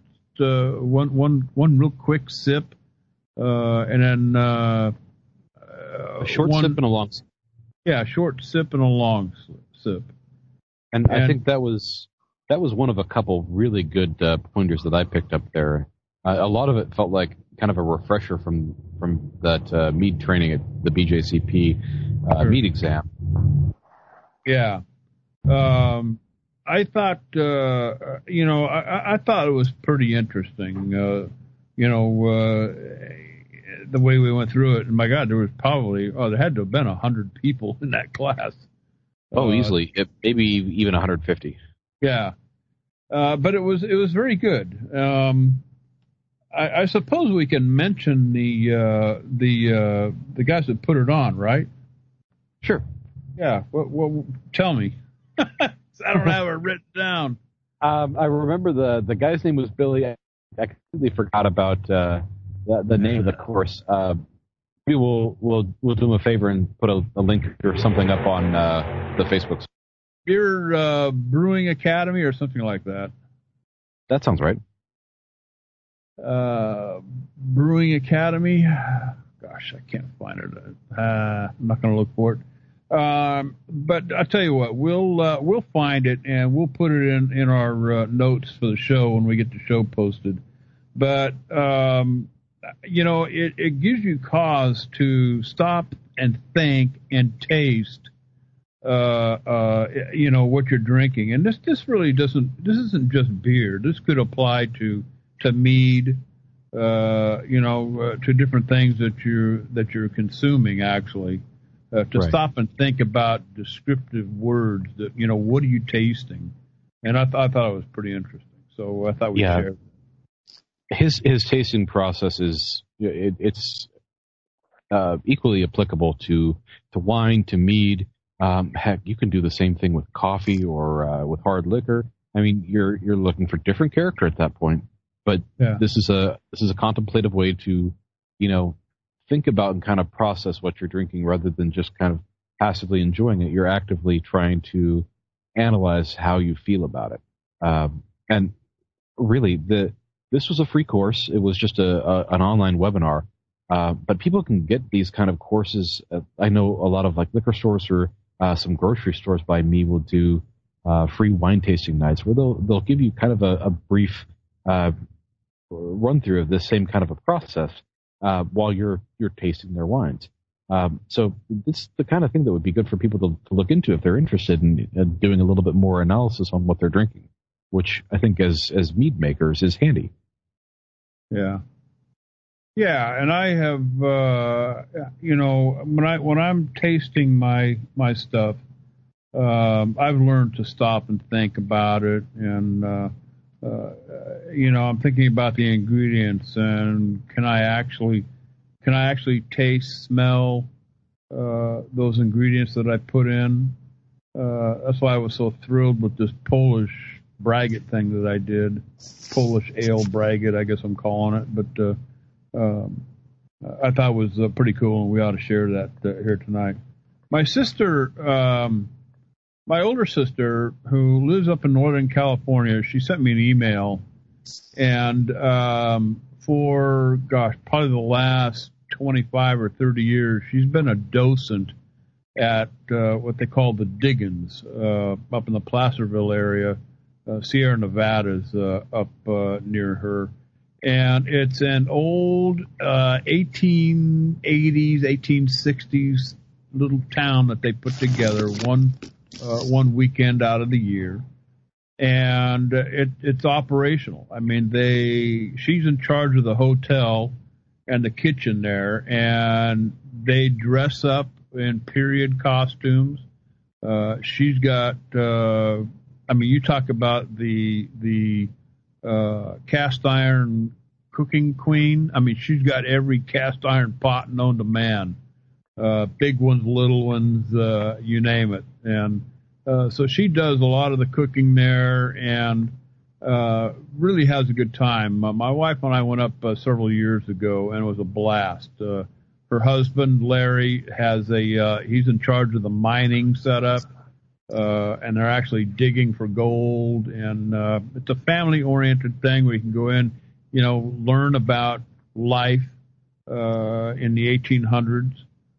real quick sip, and then a short sip and a long sip. Yeah, short sip and a long sip. And I think that was one of a couple really good pointers that I picked up there. A lot of it felt like kind of a refresher from that mead training at the BJCP mead exam. Yeah. I thought, I thought it was pretty interesting, the way we went through it. And my God, there was there had to have been 100 people in that class. Oh, easily. Maybe even 150. Yeah. But it was very good. I suppose we can mention the guys that put it on, right? Sure. Yeah. Well, tell me. I don't have it written down. I remember the guy's name was Billy. I completely forgot about the name of the course. Maybe we'll do him a favor and put a link or something up on the Facebook. Beer Brewing Academy or something like that. That sounds right. Brewing Academy. Gosh, I can't find it. I'm not going to look for it. But I tell you what, we'll find it and we'll put it in our notes for the show when we get the show posted. But it gives you cause to stop and think and taste, what you're drinking. And this really doesn't. This isn't just beer. This could apply to mead, to different things that you're consuming actually. To right. Stop and think about descriptive words that, what are you tasting? And I thought it was pretty interesting. So I thought we'd share. His tasting process is it's equally applicable to wine, to mead. Heck, you can do the same thing with coffee or with hard liquor. I mean, you're looking for different character at that point. But this is a contemplative way to, think about and kind of process what you're drinking rather than just kind of passively enjoying it. You're actively trying to analyze how you feel about it. And really, this was a free course. It was just an online webinar. But people can get these kind of courses. I know a lot of like liquor stores or some grocery stores by me will do free wine tasting nights where they'll give you kind of a brief run through of this same kind of a process while you're tasting their wines. So this is the kind of thing that would be good for people to look into if they're interested in doing a little bit more analysis on what they're drinking, which I think as mead makers is handy. Yeah. Yeah, and I have, when I'm tasting my stuff, I've learned to stop and think about it, and I'm thinking about the ingredients, and can I actually taste, smell those ingredients that I put in? That's why I was so thrilled with this Polish braggot thing that I did, Polish ale braggot, I guess I'm calling it, but. I thought it was pretty cool, and we ought to share that here tonight. My sister, my older sister, who lives up in Northern California, she sent me an email, and for, probably the last 25 or 30 years, she's been a docent at what they call the Diggins up in the Placerville area. Sierra Nevada's up near her. And it's an old 1880s, 1860s little town that they put together one weekend out of the year, and it's operational. I mean, she's in charge of the hotel and the kitchen there, and they dress up in period costumes. She's got, you talk about the cast iron cooking queen. I mean, she's got every cast iron pot known to man, big ones, little ones, you name it. And so she does a lot of the cooking there, and really has a good time. My wife and I went up several years ago, and it was a blast. Her husband Larry he's in charge of the mining setup. And they're actually digging for gold, and it's a family-oriented thing where you can go in, learn about life in the 1800s,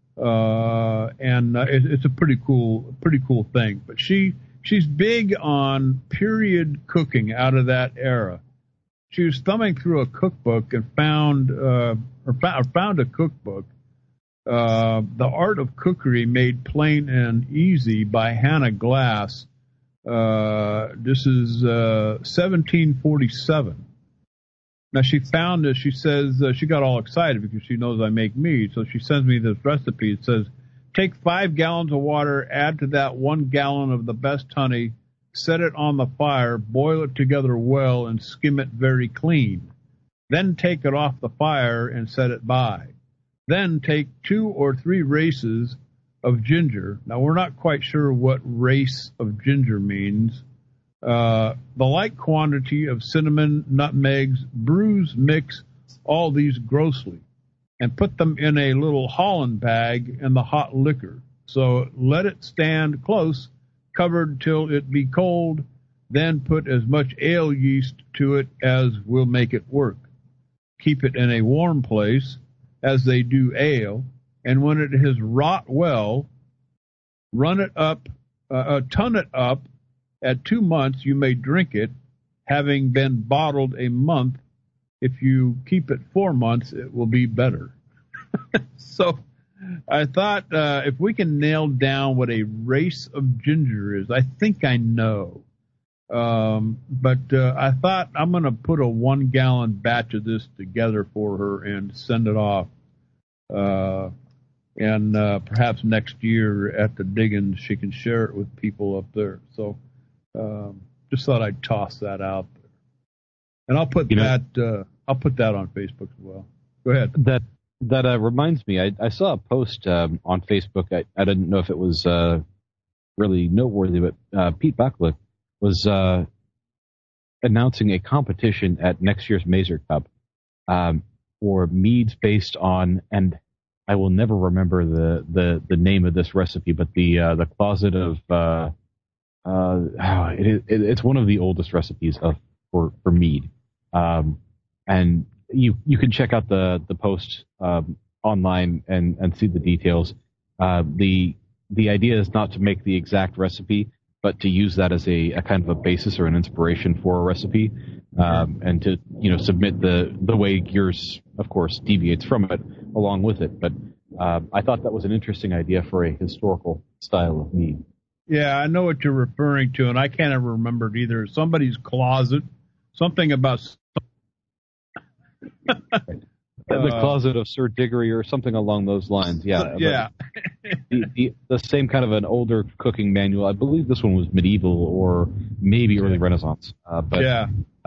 and it's a pretty cool thing. But she's big on period cooking out of that era. She was thumbing through a cookbook and found a cookbook. The Art of Cookery Made Plain and Easy by Hannah Glass. This is 1747. Now she found this. She says she got all excited because she knows I make mead. So she sends me this recipe. It says, take 5 gallons of water, add to that 1 gallon of the best honey, set it on the fire, boil it together well, and skim it very clean. Then take it off the fire and set it by. Then take 2 or 3 races of ginger. Now, we're not quite sure what race of ginger means. The like quantity of cinnamon, nutmegs, bruise, mix all these grossly, and put them in a little Holland bag in the hot liquor. So let it stand close, covered till it be cold. Then put as much ale yeast to it as will make it work. Keep it in a warm place, as they do ale, and when it has wrought well, ton it up. At 2 months, you may drink it, having been bottled a month. If you keep it 4 months, it will be better. So I thought if we can nail down what a race of ginger is, I think I know. But I thought I'm going to put a 1 gallon batch of this together for her and send it off. And perhaps next year at the Diggins, she can share it with people up there. So just thought I'd toss that out there. And I'll put I'll put that on Facebook as well. Go ahead. That reminds me, I saw a post on Facebook. I didn't know if it was really noteworthy, but Pete Bucklick was announcing a competition at next year's Mazer Cup for meads based on, and I will never remember the name of this recipe, but the closet of it's one of the oldest recipes for mead, and you can check out the post online and see the details. The idea is not to make the exact recipe, but to use that as a kind of a basis or an inspiration for a recipe, and to submit the way yours, of course, deviates from it along with it. But I thought that was an interesting idea for a historical style of mead. Yeah, I know what you're referring to, and I can't ever remember it either. Somebody's closet, something about. The Closet of Sir Diggory or something along those lines. Yeah. Yeah. The same kind of an older cooking manual. I believe this one was medieval or maybe early Renaissance. Yeah.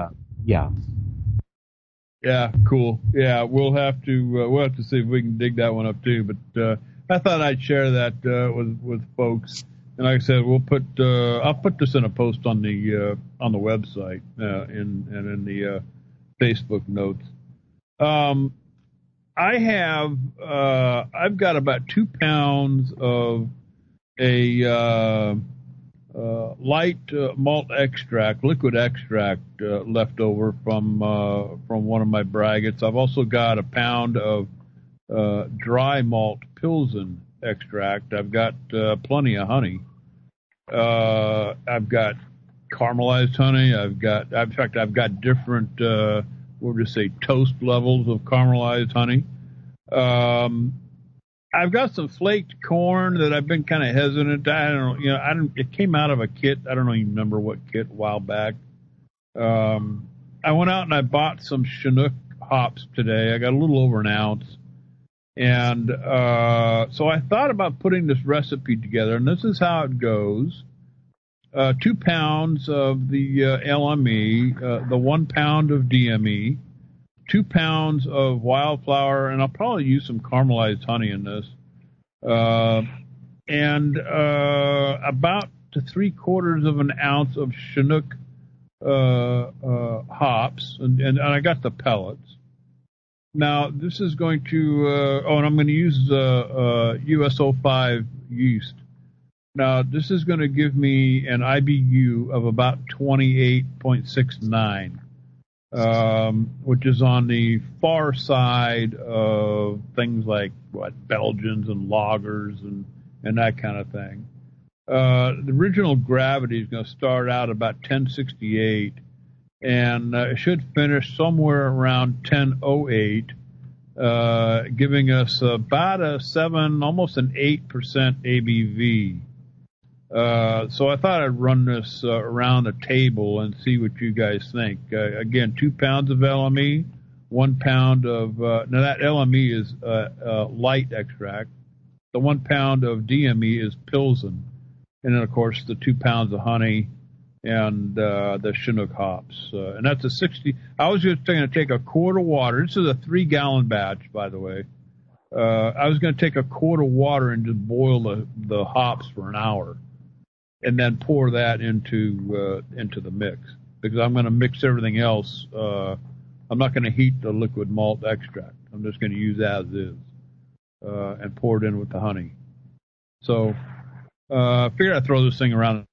Yeah, cool. Yeah, we'll have to see if we can dig that one up too. But I thought I'd share that with folks. And like I said, I'll put this in a post on the website in the Facebook notes. I've got about 2 pounds of a light malt extract, liquid extract left over from one of my braggots. I've also got a pound of dry malt Pilsen extract. I've got plenty of honey. I've got caramelized honey. I've got different, we'll just say toast levels of caramelized honey. I've got some flaked corn that I've been kind of hesitant. It came out of a kit. I don't even remember what kit a while back. I went out and I bought some Chinook hops today. I got a little over an ounce. And so I thought about putting this recipe together, and this is how it goes. 2 pounds of the LME, the 1 pound of DME, 2 pounds of wildflower, and I'll probably use some caramelized honey in this, and about to 3/4 of an ounce of Chinook hops, and I got the pellets. Now, this is going to, and I'm going to use US-05 yeast. Now, this is going to give me an IBU of about 28.69, which is on the far side of things like, Belgians and lagers and that kind of thing. The original gravity is going to start out about 1068, and it should finish somewhere around 1008, giving us about a 7, almost an 8% ABV. So I thought I'd run this around a table and see what you guys think. Again, 2 pounds of LME, 1 pound of, now that LME is light extract. The 1 pound of DME is Pilsen. And then, of course, the 2 pounds of honey and the Chinook hops. And that's a 60. I was just going to take a quart of water. This is a 3-gallon batch, by the way. I was going to take a quart of water and just boil the hops for an hour, and then pour that into the mix, because I'm going to mix everything else. I'm not going to heat the liquid malt extract. I'm just going to use as is and pour it in with the honey. So I figured I'd throw this thing around.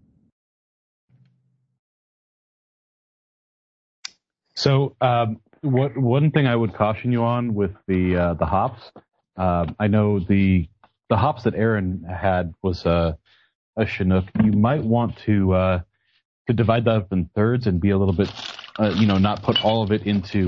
So one thing I would caution you on with the hops, I know the hops that Aaron had was a Chinook. You might want to divide that up in thirds and be a little bit, not put all of it into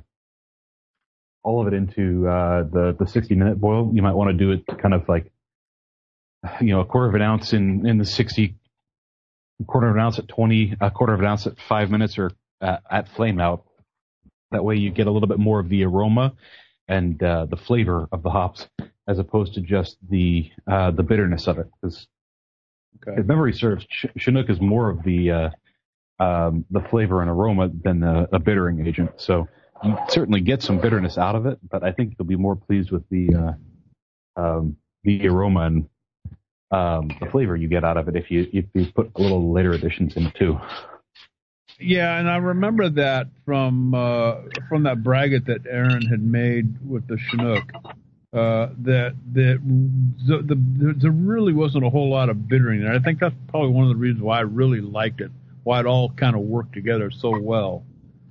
the 60-minute boil. You might want to do it kind of like, a quarter of an ounce in the 60, a quarter of an ounce at 20, a quarter of an ounce at 5 minutes, or at flame out. That way you get a little bit more of the aroma and the flavor of the hops, as opposed to just the bitterness of it. Because if memory serves, Chinook is more of the flavor and aroma than a bittering agent. So you certainly get some bitterness out of it, but I think you'll be more pleased with the aroma and the flavor you get out of it if you put a little later additions in too. Yeah, and I remember that from that braggot that Aaron had made with the Chinook. That there really wasn't a whole lot of bittering there. I think that's probably one of the reasons why I really liked it, why it all kind of worked together so well.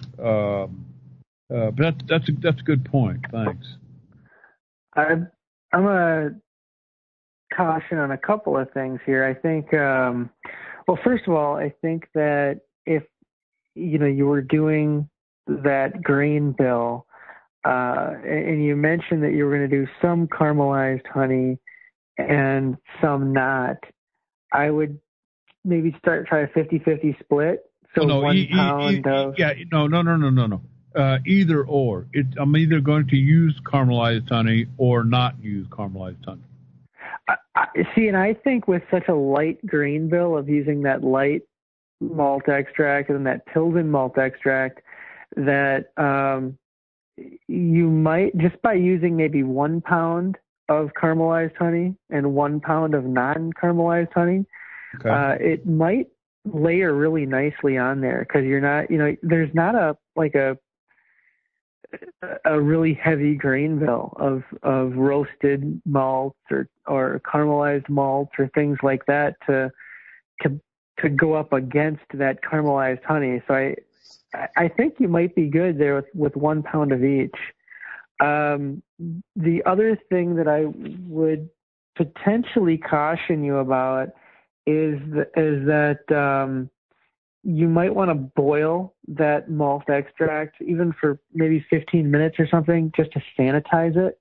But that's a good point. Thanks. I'm a caution on a couple of things here. I think, well, first of all, I think that if you were doing that grain bill, and you mentioned that you were going to do some caramelized honey and some not, I would maybe try a 50-50 split. So no, 1 pound of... Yeah, no. either or. I'm either going to use caramelized honey or not use caramelized honey. See, and I think with such a light grain bill of using that light malt extract and that Tilden malt extract, that you might, just by using maybe 1 pound of caramelized honey and 1 pound of non-caramelized honey, it might layer really nicely on there, because you're not, there's not a really heavy grain bill of roasted malts or caramelized malts or things like that to go up against that caramelized honey. So I think you might be good there with 1 pound of each. The other thing that I would potentially caution you about is that you might want to boil that malt extract even for maybe 15 minutes or something, just to sanitize it.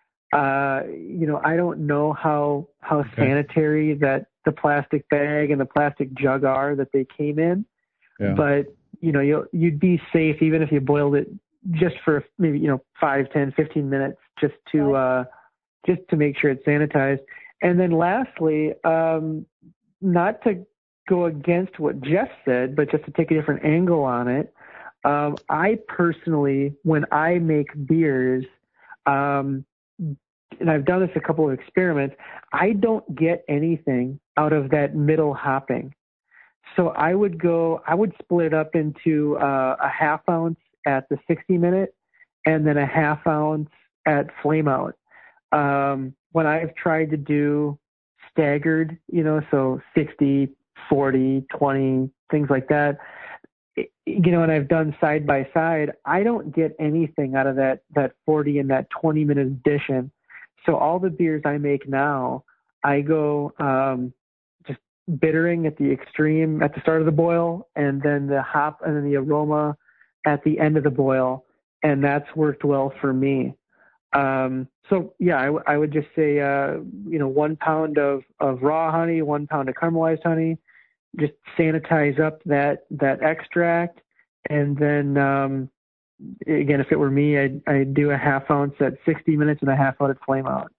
I don't know how sanitary that the plastic bag and the plastic jug are that they came in, but you'd be safe even if you boiled it just for maybe 5, 10, 15 minutes just to make sure it's sanitized. And then lastly, not to go against what Jeff said, but just to take a different angle on it. I personally, when I make beers, and I've done this a couple of experiments, I don't get anything out of that middle hopping. So I would split it up into a half ounce at the 60 minute and then a half ounce at flame out. When I've tried to do staggered, so 60, 40, 20, things like that, and I've done side by side, I don't get anything out of that 40 and that 20 minute addition. So all the beers I make now, I go just bittering at the extreme at the start of the boil, and then the hop and then the aroma at the end of the boil, and that's worked well for me. So yeah, I would just say 1 pound of raw honey, 1 pound of caramelized honey, just sanitize up that extract, and then again, if it were me, I'd do a half ounce at 60 minutes and a half ounce at flame out.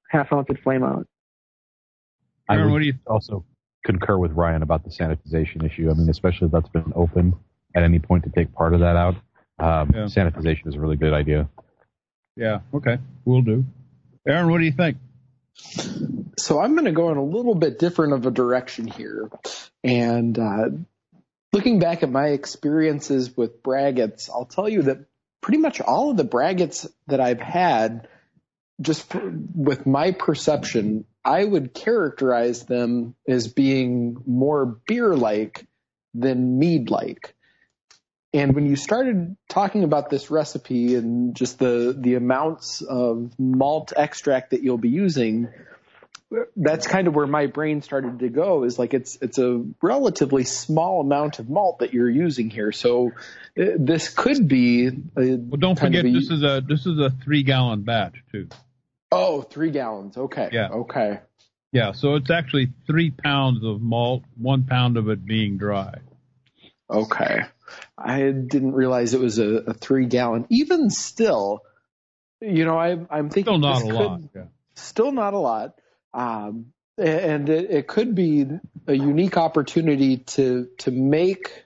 I would also concur with Ryan about the sanitization issue. I mean, especially if that's been open at any point to take part of that out. Sanitization is a really good idea. Yeah, okay, will do. Aaron, what do you think? So I'm going to go in a little bit different of a direction here. And looking back at my experiences with braggots, I'll tell you that pretty much all of the braggots that I've had, with my perception, I would characterize them as being more beer-like than mead-like. And when you started talking about this recipe and just the amounts of malt extract that you'll be using, that's kind of where my brain started to go, is like it's a relatively small amount of malt that you're using here. So this could be well, don't forget this is a 3-gallon batch too. Oh, 3 gallons. Okay. Yeah. Okay. Yeah, so it's actually 3 pounds of malt, 1 pound of it being dry. Okay. I didn't realize it was a 3-gallon. Even still, I'm thinking still not a lot. Yeah. Still not a lot. And it could be a unique opportunity to make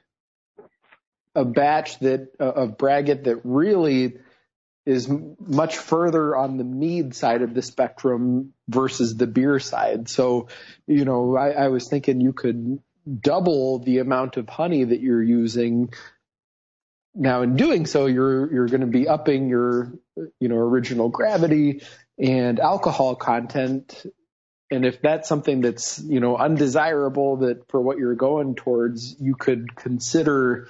a batch of braggot that really is much further on the mead side of the spectrum versus the beer side. So, I was thinking you could double the amount of honey that you're using. Now, in doing so, you're going to be upping your, original gravity and alcohol content. And if that's something that's, undesirable, that for what you're going towards, you could consider,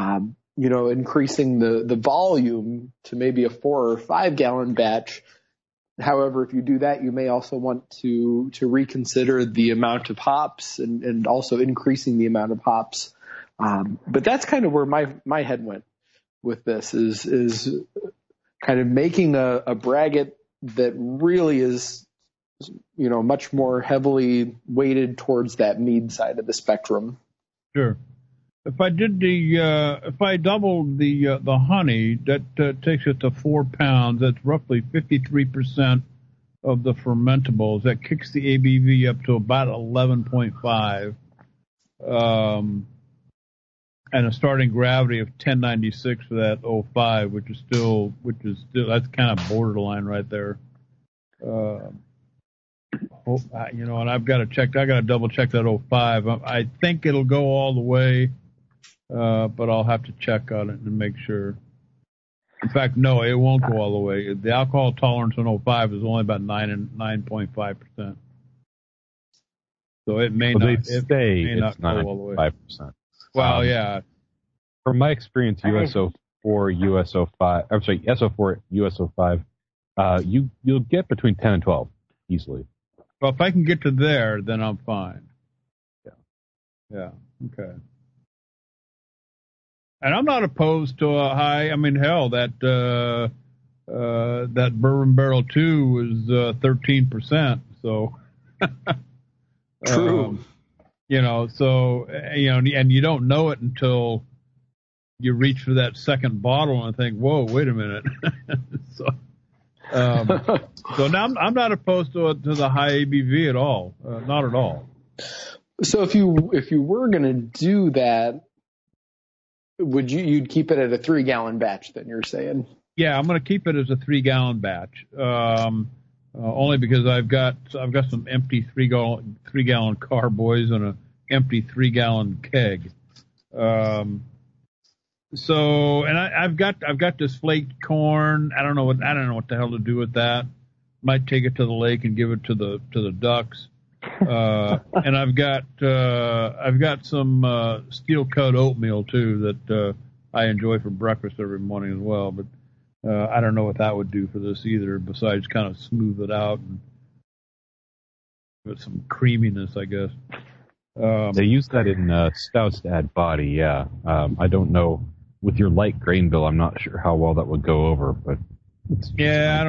increasing the volume to maybe a 4 or 5 gallon batch. However, if you do that, you may also want to reconsider the amount of hops and also increasing the amount of hops. But that's kind of where my head went with this is kind of making a braggot that really is, much more heavily weighted towards that mead side of the spectrum. Sure. if I did if I doubled the honey, that takes it to 4 pounds. That's roughly 53% of the fermentables. That kicks the ABV up to about 11.5. And a starting gravity of 1096 for that 05, which is still that's kind of borderline right there. And I've got to double check that 05. I think it'll go all the way, but I'll have to check on it and make sure. In fact, no, it won't go all the way. The alcohol tolerance on 05 is only about 9.5%. So it may not. It may not go all the way. 5%. Well, yeah. From my experience, USO4, USO5, I'm sorry, SO4, USO5, you'll get between 10 and 12 easily. Well, if I can get to there, then I'm fine. Yeah. Okay. And I'm not opposed to a high. I mean, hell, that Bourbon Barrel 2 was 13%. So. True. And you don't know it until you reach for that second bottle and think, whoa, wait a minute. So now I'm not opposed to the high ABV at all. Not at all. So if you were going to do that, you'd keep it at a 3-gallon batch then, you're saying? Yeah, I'm going to keep it as a 3-gallon batch. Only because I've got some empty 3-gallon carboys and an empty 3-gallon keg. I've got this flaked corn. I don't know what the hell to do with that. Might take it to the lake and give it to the ducks. And I've got some steel cut oatmeal too that I enjoy for breakfast every morning as well. But I don't know what that would do for this either, besides kind of smooth it out and give it some creaminess, I guess. They use that in stouts to add body, yeah. I don't know. With your light grain bill, I'm not sure how well that would go over, but yeah,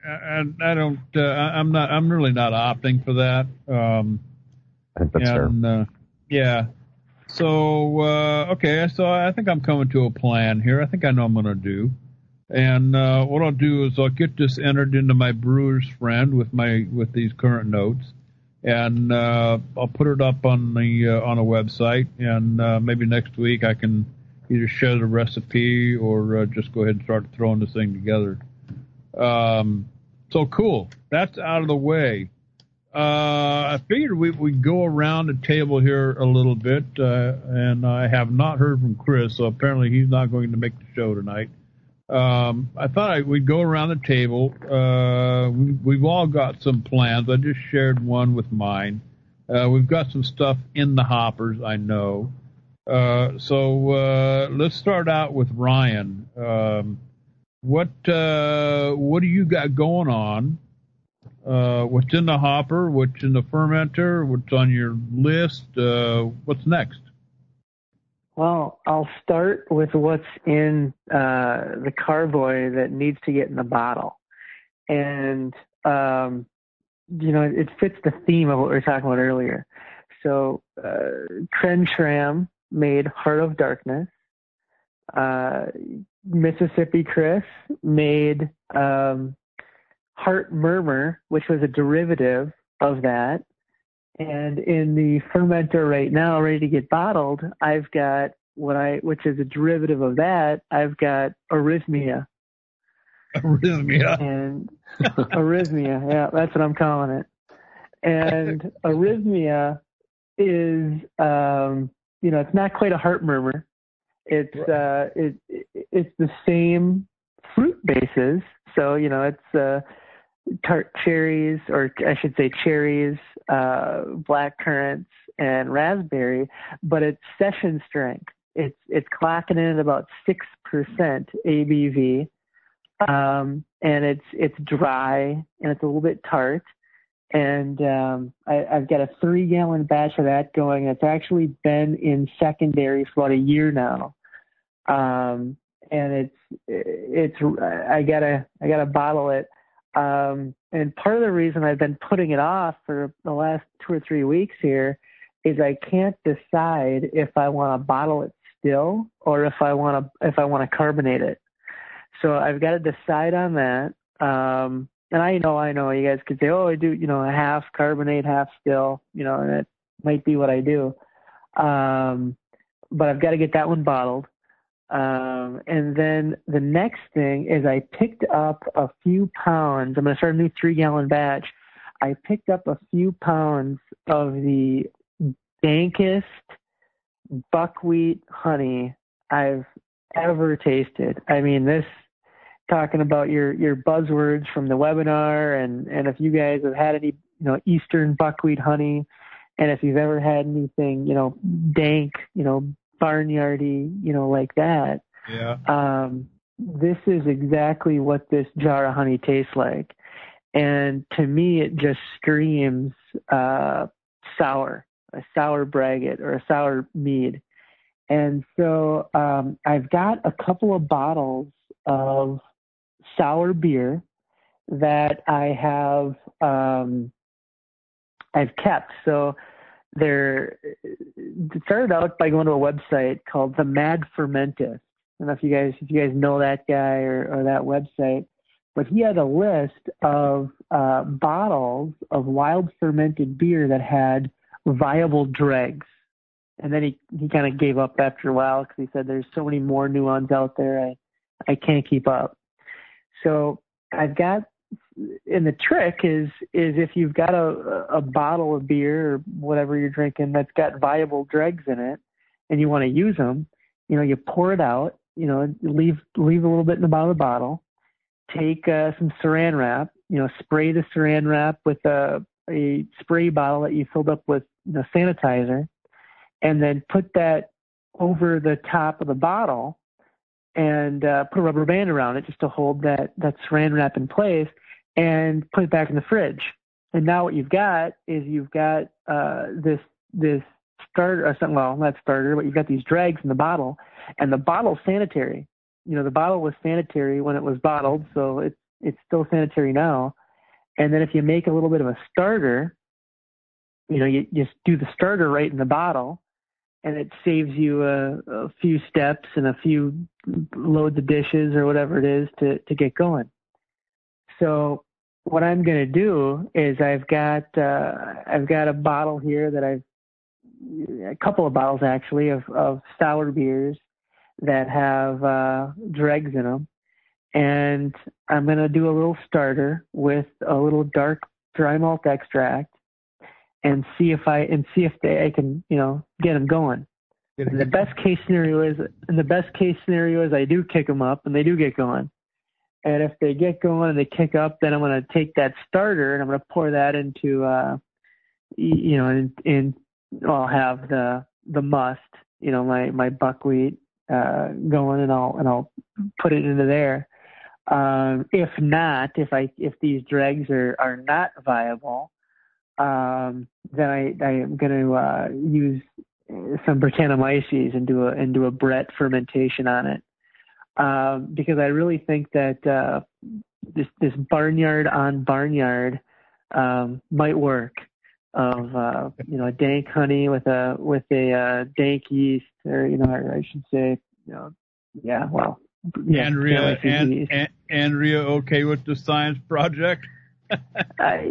I'm really not opting for that. I think that's fair. Yeah. So, okay, so I think I'm coming to a plan here. I think I know what I'm going to do. And what I'll do is I'll get this entered into my brewer's friend with these current notes, and I'll put it up on a website. And maybe next week I can either share the recipe or just go ahead and start throwing this thing together. So cool, that's out of the way. I figured we'd go around the table here a little bit, and I have not heard from Chris, so apparently he's not going to make the show tonight. I thought we'd go around the table. We've all got some plans. I just shared one with mine. We've got some stuff in the hoppers, I know. So let's start out with Ryan. What do you got going on? What's in the hopper? What's in the fermenter? What's on your list? What's next? Well, I'll start with what's in the carboy that needs to get in the bottle. And, it fits the theme of what we were talking about earlier. So Crenshaw made Heart of Darkness. Mississippi Chris made Heart Murmur, which was a derivative of that. And in the fermenter right now, ready to get bottled, I've got which is a derivative of that. I've got Arrhythmia. And Arrhythmia, yeah, that's what I'm calling it. And Arrhythmia is, it's not quite a heart murmur. It's it's the same fruit bases. So it's tart cherries, or I should say cherries, black currants, and raspberry, but it's session strength. It's clocking in at about 6% ABV, and it's dry and it's a little bit tart. And I've got a 3-gallon batch of that going. It's actually been in secondary for about a year now, and I gotta bottle it. And part of the reason I've been putting it off for the last 2 or 3 weeks here is I can't decide if I want to bottle it still or if I want to carbonate it. So I've got to decide on that. And I know you guys could say, oh, I do, a half carbonate, half still, and that might be what I do. But I've got to get that one bottled. And then the next thing is I picked up a few pounds. I'm going to start a new 3-gallon batch. I picked up a few pounds of the dankest buckwheat honey I've ever tasted. I mean, this, talking about your buzzwords from the webinar, and if you guys have had any, Eastern buckwheat honey, and if you've ever had anything, dank, barnyardy, like that. Yeah. This is exactly what this jar of honey tastes like. And to me, it just screams sour, a sour braggot or a sour mead. And so I've got a couple of bottles of sour beer that I have I've kept. So it started out by going to a website called The Mad Fermentist. I don't know if you guys know that guy or that website, but he had a list of bottles of wild fermented beer that had viable dregs. And then he kind of gave up after a while because he said there's so many more new ones out there, I can't keep up. So I've got, and the trick is if you've got a bottle of beer or whatever you're drinking that's got viable dregs in it and you want to use them, you pour it out, leave a little bit in the bottom of the bottle, take some saran wrap, spray the saran wrap with a spray bottle that you filled up with sanitizer, and then put that over the top of the bottle and put a rubber band around it just to hold that saran wrap in place, and put it back in the fridge. And now what you've got is this starter, well, not starter, but you've got these dregs in the bottle, and the bottle's sanitary. The bottle was sanitary when it was bottled, so it's still sanitary now. And then if you make a little bit of a starter, you just do the starter right in the bottle, and it saves you a few steps and a few loads of dishes or whatever it is to get going. So what I'm going to do is I've got a bottle here that a couple of bottles actually of sour beers that have dregs in them, and I'm going to do a little starter with a little dark dry malt extract and see if I can get them going. And the best case scenario is I do kick them up and they do get going. And if they get going and they kick up, then I'm going to take that starter and I'm going to pour that into, I'll have the must, my buckwheat, going, and I'll put it into there. If these dregs are not viable, then I am going to use some Brettanomyces and do a Brett fermentation on it. Because I really think that this barnyard on barnyard might work. Of a dank honey with a dank yeast, or I should say, Andrea, okay with the science project? I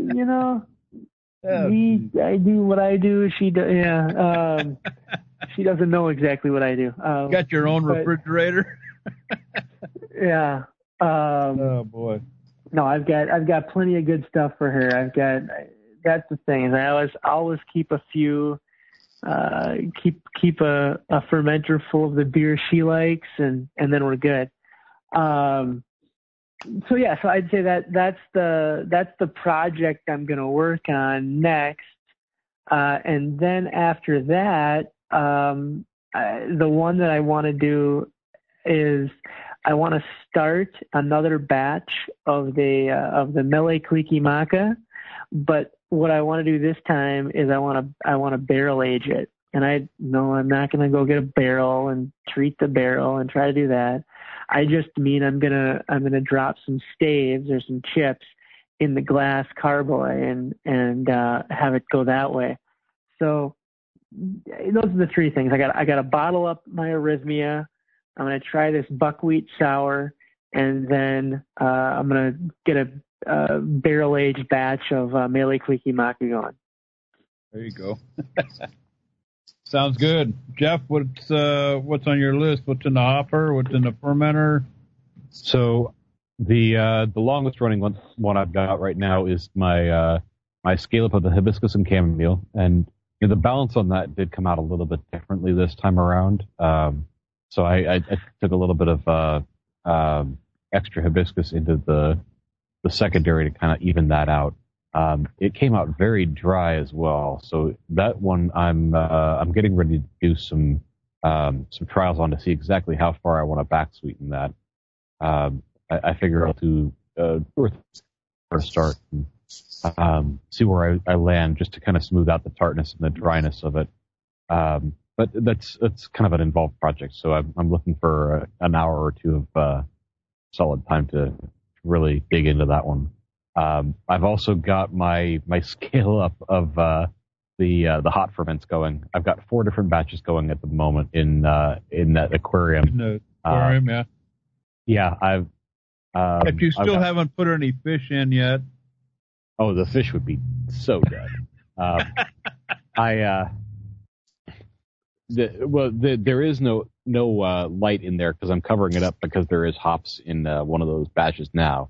do what I do. She does. Yeah. She doesn't know exactly what I do. You got your own refrigerator? Yeah. Oh boy. No, I've got plenty of good stuff for her. That's the thing. Is I always keep a few, keep a fermenter full of the beer she likes, and then we're good. So I'd say that's the project I'm going to work on next. And then after that, the one that I want to do is I want to start another batch of the Mele Kalikimaka, but what I want to do this time is I want to barrel age it. And I know I'm not going to go get a barrel and treat the barrel and try to do that. I just mean I'm gonna drop some staves or some chips in the glass carboy and have it go that way. So those are the three things. I got to bottle up my Arrhythmia. I'm going to try this buckwheat sour, and then I'm going to get a barrel-aged batch of Mele Klikki-Makigon. There you go. Sounds good. Jeff, what's on your list? What's in the hopper? What's in the fermenter? So the longest running one I've got right now is my scale-up of the hibiscus and chamomile, and the balance on that did come out a little bit differently this time around. So I took a little bit of extra hibiscus into the secondary to kind of even that out. It came out very dry as well, so that one I'm getting ready to do some trials on to see exactly how far I want to back sweeten that. I figure I'll do for a start and see where I land, just to kind of smooth out the tartness and the dryness of it. But that's kind of an involved project, so I'm looking for an hour or two of solid time to really dig into that one. I've also got my scale up of the hot ferments going. I've got 4 different batches going at the moment in that aquarium. In the aquarium, yeah. Yeah, I've. If you still haven't put any fish in yet. Oh, the fish would be so good. There is no light in there because I'm covering it up because there is hops in one of those batches now,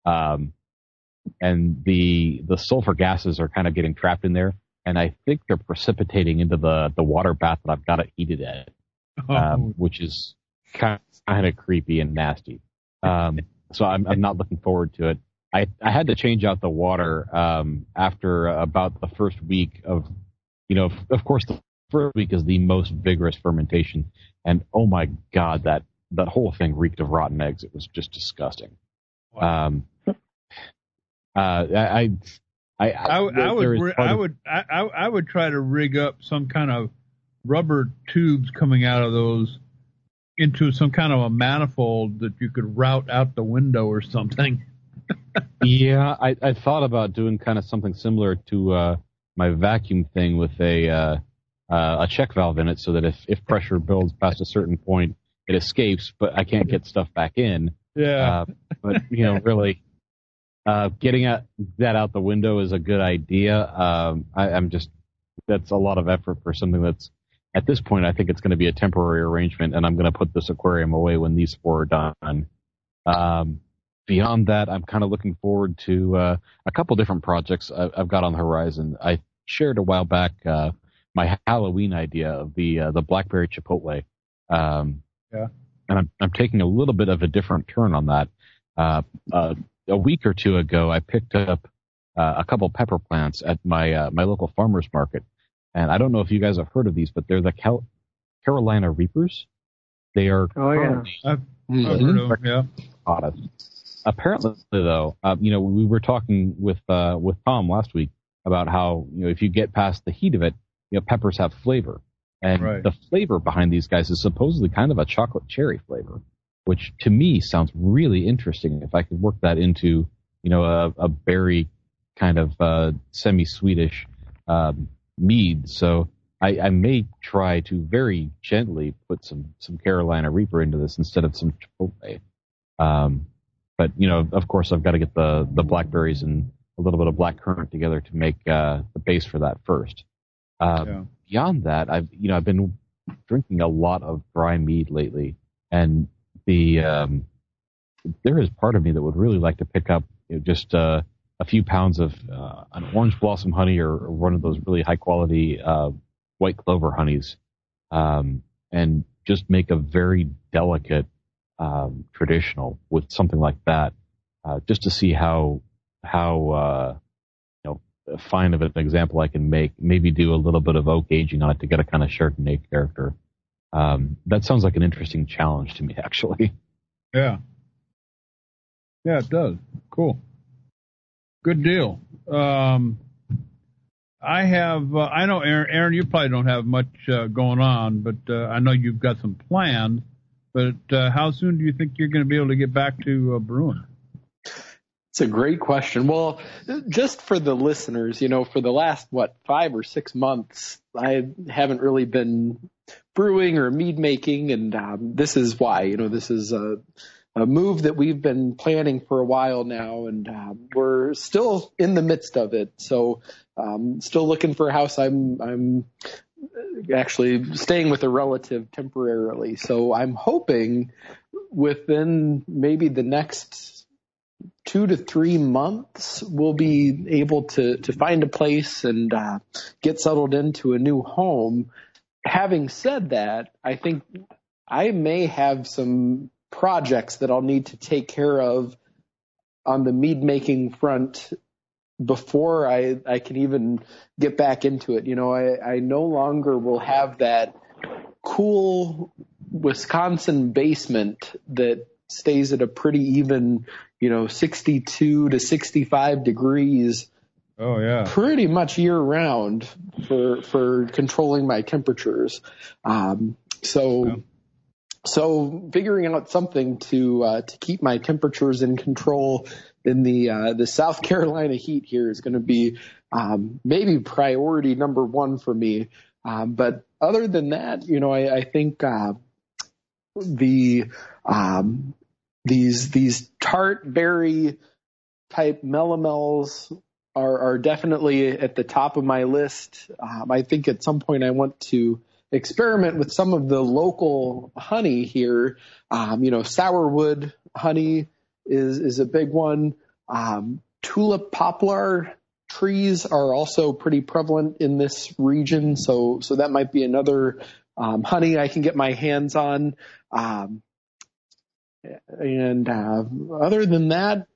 and the sulfur gases are kind of getting trapped in there, and I think they're precipitating into the water bath that I've got it heated at, which is kind of creepy and nasty. So I'm not looking forward to it. I had to change out the water after about the first week of course the first week is the most vigorous fermentation, and oh my God, that whole thing reeked of rotten eggs. It was just disgusting. Wow. I would try to rig up some kind of rubber tubes coming out of those into some kind of a manifold that you could route out the window or something. Yeah, I thought about doing kind of something similar to my vacuum thing with a check valve in it, so that if pressure builds past a certain point, it escapes, but I can't get stuff back in. Yeah. But really, getting that out the window is a good idea. That's a lot of effort for something that's, at this point, I think it's going to be a temporary arrangement, and I'm going to put this aquarium away when these 4 are done. Beyond that, I'm kind of looking forward to a couple different projects I've got on the horizon. I shared a while back my Halloween idea of the blackberry chipotle. Yeah. And I'm taking a little bit of a different turn on that. A week or two ago, I picked up a couple pepper plants at my local farmer's market. And I don't know if you guys have heard of these, but they're the Carolina Reapers. They are. Oh, yeah. I've heard of them, yeah. Apparently, though, we were talking with Tom last week about how, if you get past the heat of it, peppers have flavor. And right. The flavor behind these guys is supposedly kind of a chocolate cherry flavor, which to me sounds really interesting. If I could work that into, a berry kind of semi-sweetish mead. So I may try to very gently put some Carolina Reaper into this instead of some Chipotle. But, of course, I've got to get the blackberries and a little bit of blackcurrant together to make the base for that first. Beyond that, I've been drinking a lot of dry mead lately, and there is part of me that would really like to pick up just a few pounds of an orange blossom honey or one of those really high quality white clover honeys, and just make a very delicate traditional with something like that, just to see how fine of an example I can make. Maybe do a little bit of oak aging on it to get a kind of Chardonnay character. That sounds like an interesting challenge to me, actually. Yeah. Yeah, it does. Cool. Good deal. I know, Aaron, you probably don't have much going on, but I know you've got some plans. But how soon do you think you're going to be able to get back to brewing? It's a great question. Well, just for the listeners, for the last, 5 or 6 months, I haven't really been brewing or mead making, and this is why. This is a move that we've been planning for a while now, and we're still in the midst of it. So, still looking for a house. I'm actually staying with a relative temporarily. So I'm hoping within maybe the next 2 to 3 months, we'll be able to find a place and get settled into a new home. Having said that, I think I may have some projects that I'll need to take care of on the mead making front before I can even get back into it. I no longer will have that cool Wisconsin basement that stays at a pretty even, 62 to 65 degrees. Oh yeah. Pretty much year round for controlling my temperatures. So figuring out something to keep my temperatures in control in the South Carolina heat here is going to be maybe priority number one for me. But other than that, I think these tart berry type melomels are definitely at the top of my list. I think at some point I want to experiment with some of the local honey here. Sourwood honey is a big one. Tulip poplar trees are also pretty prevalent in this region, so that might be another honey I can get my hands on. And other than that,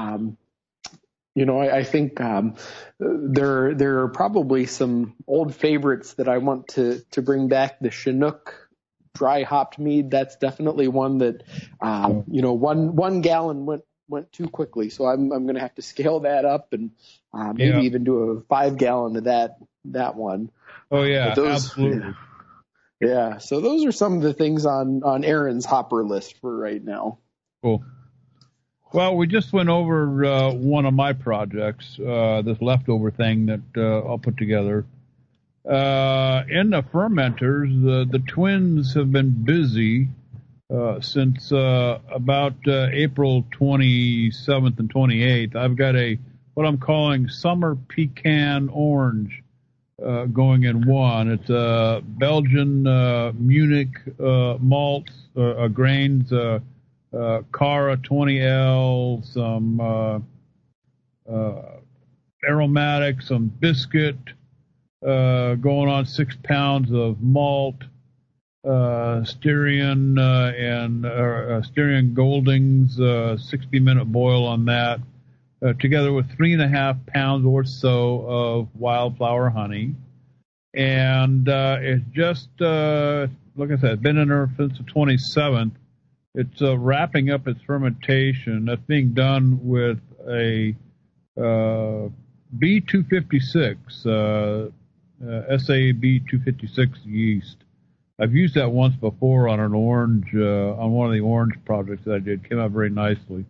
I think there are probably some old favorites that I want to bring back. The Chinook dry hopped mead, that's definitely one that one gallon went too quickly, so I'm going to have to scale that up and maybe even do a 5 gallon of that one. Oh yeah, absolutely. Yeah, so those are some of the things on Aaron's hopper list for right now. Cool. Well, we just went over one of my projects, this leftover thing that I'll put together. In the fermenters, the twins have been busy since about April 27th and 28th. I've got what I'm calling summer pecan orange going in one. It's Belgian Munich malts, grains, Cara 20L, some aromatic, some biscuit, going on 6 pounds of malt, Styrian and Styrian Goldings, 60-minute boil on that. Together with 3.5 pounds or so of wildflower honey. And it's just, like I said, been in there since the 27th. It's wrapping up its fermentation. That's being done with a B256, SAB 256 yeast. I've used that once before on an orange, on one of the orange projects that I did. Came out very nicely.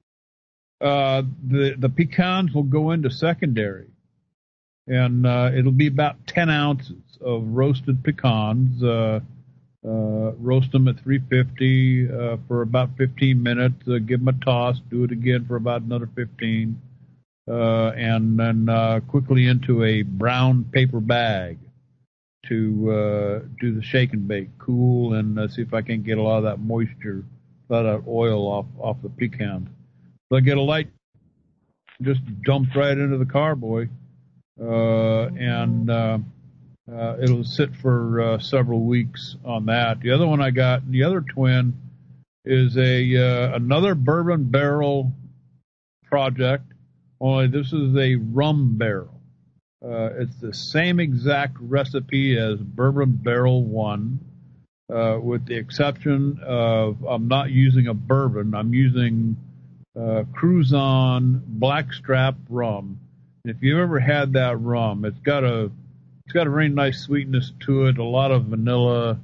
The pecans will go into secondary, and it'll be about 10 ounces of roasted pecans. Roast them at 350 for about 15 minutes. Give them a toss. Do it again for about another 15, and then quickly into a brown paper bag to do the shake and bake, cool, and see if I can get a lot of that moisture, a lot of that oil off the pecans. So I get a light, just dumped right into the carboy, and it'll sit for several weeks on that. The other one I got, the other twin, is another bourbon barrel project, only this is a rum barrel. It's the same exact recipe as Bourbon Barrel 1, with the exception of I'm not using a bourbon. I'm using Cruzan Blackstrap rum. And if you've ever had that rum, it's got a very nice sweetness to it, a lot of vanilla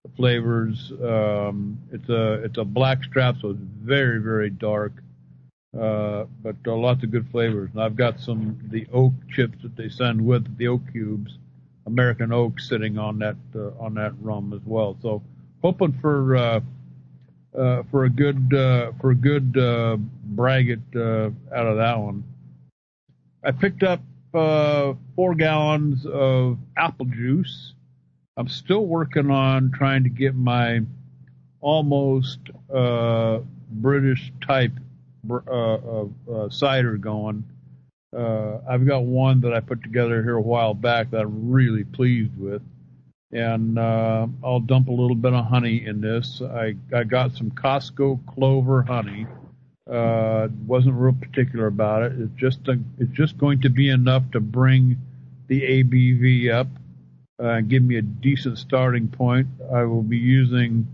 flavors. It's a Blackstrap, so it's very, very dark. but lots of good flavors. And I've got the oak chips that they send with the oak cubes, American oak, sitting on that rum as well. So hoping for a good braggot out of that one. I picked up 4 gallons of apple juice. I'm still working on trying to get my almost British type cider going. I've got one that I put together here a while back that I'm really pleased with, and I'll dump a little bit of honey in this. I got some Costco Clover honey. Wasn't real particular about it. It's just going to be enough to bring the ABV up, give me a decent starting point. I will be using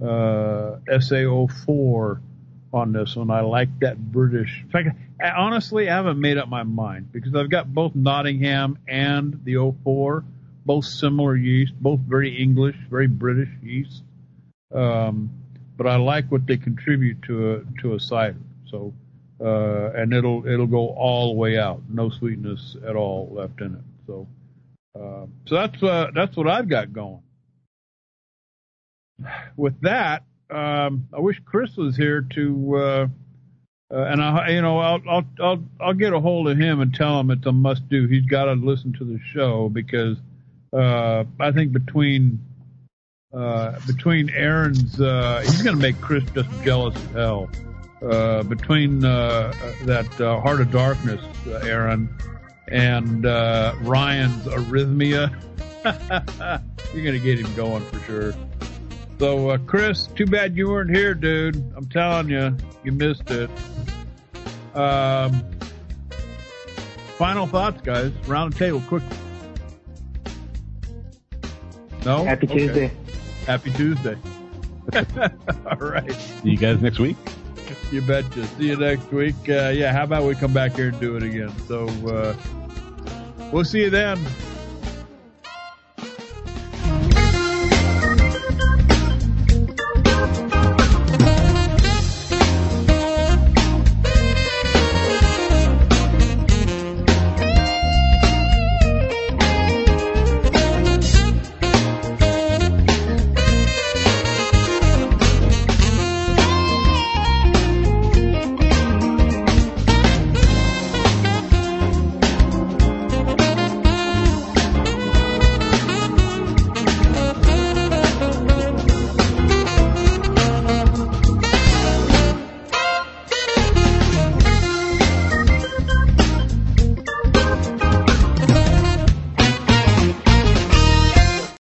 SA04 on this one. I like that British. In fact, honestly, I haven't made up my mind because I've got both Nottingham and the 04, both similar yeast, both very English, very British yeast. But I like what they contribute to a cider. So, and it'll go all the way out. No sweetness at all left in it. So that's what I've got going. With that, I wish Chris was here to, and I'll get a hold of him and tell him it's a must do. He's got to listen to the show because, I think between Aaron's, he's going to make Chris just jealous as hell. Between that Heart of Darkness, Aaron, and Ryan's Arrhythmia, you're going to get him going for sure. So, Chris, too bad you weren't here, dude. I'm telling you, you missed it. Final thoughts, guys. Round the table, quick. No? Happy Tuesday. Happy Tuesday. All right. See you guys next week. You betcha. See you next week. How about we come back here and do it again? So, we'll see you then.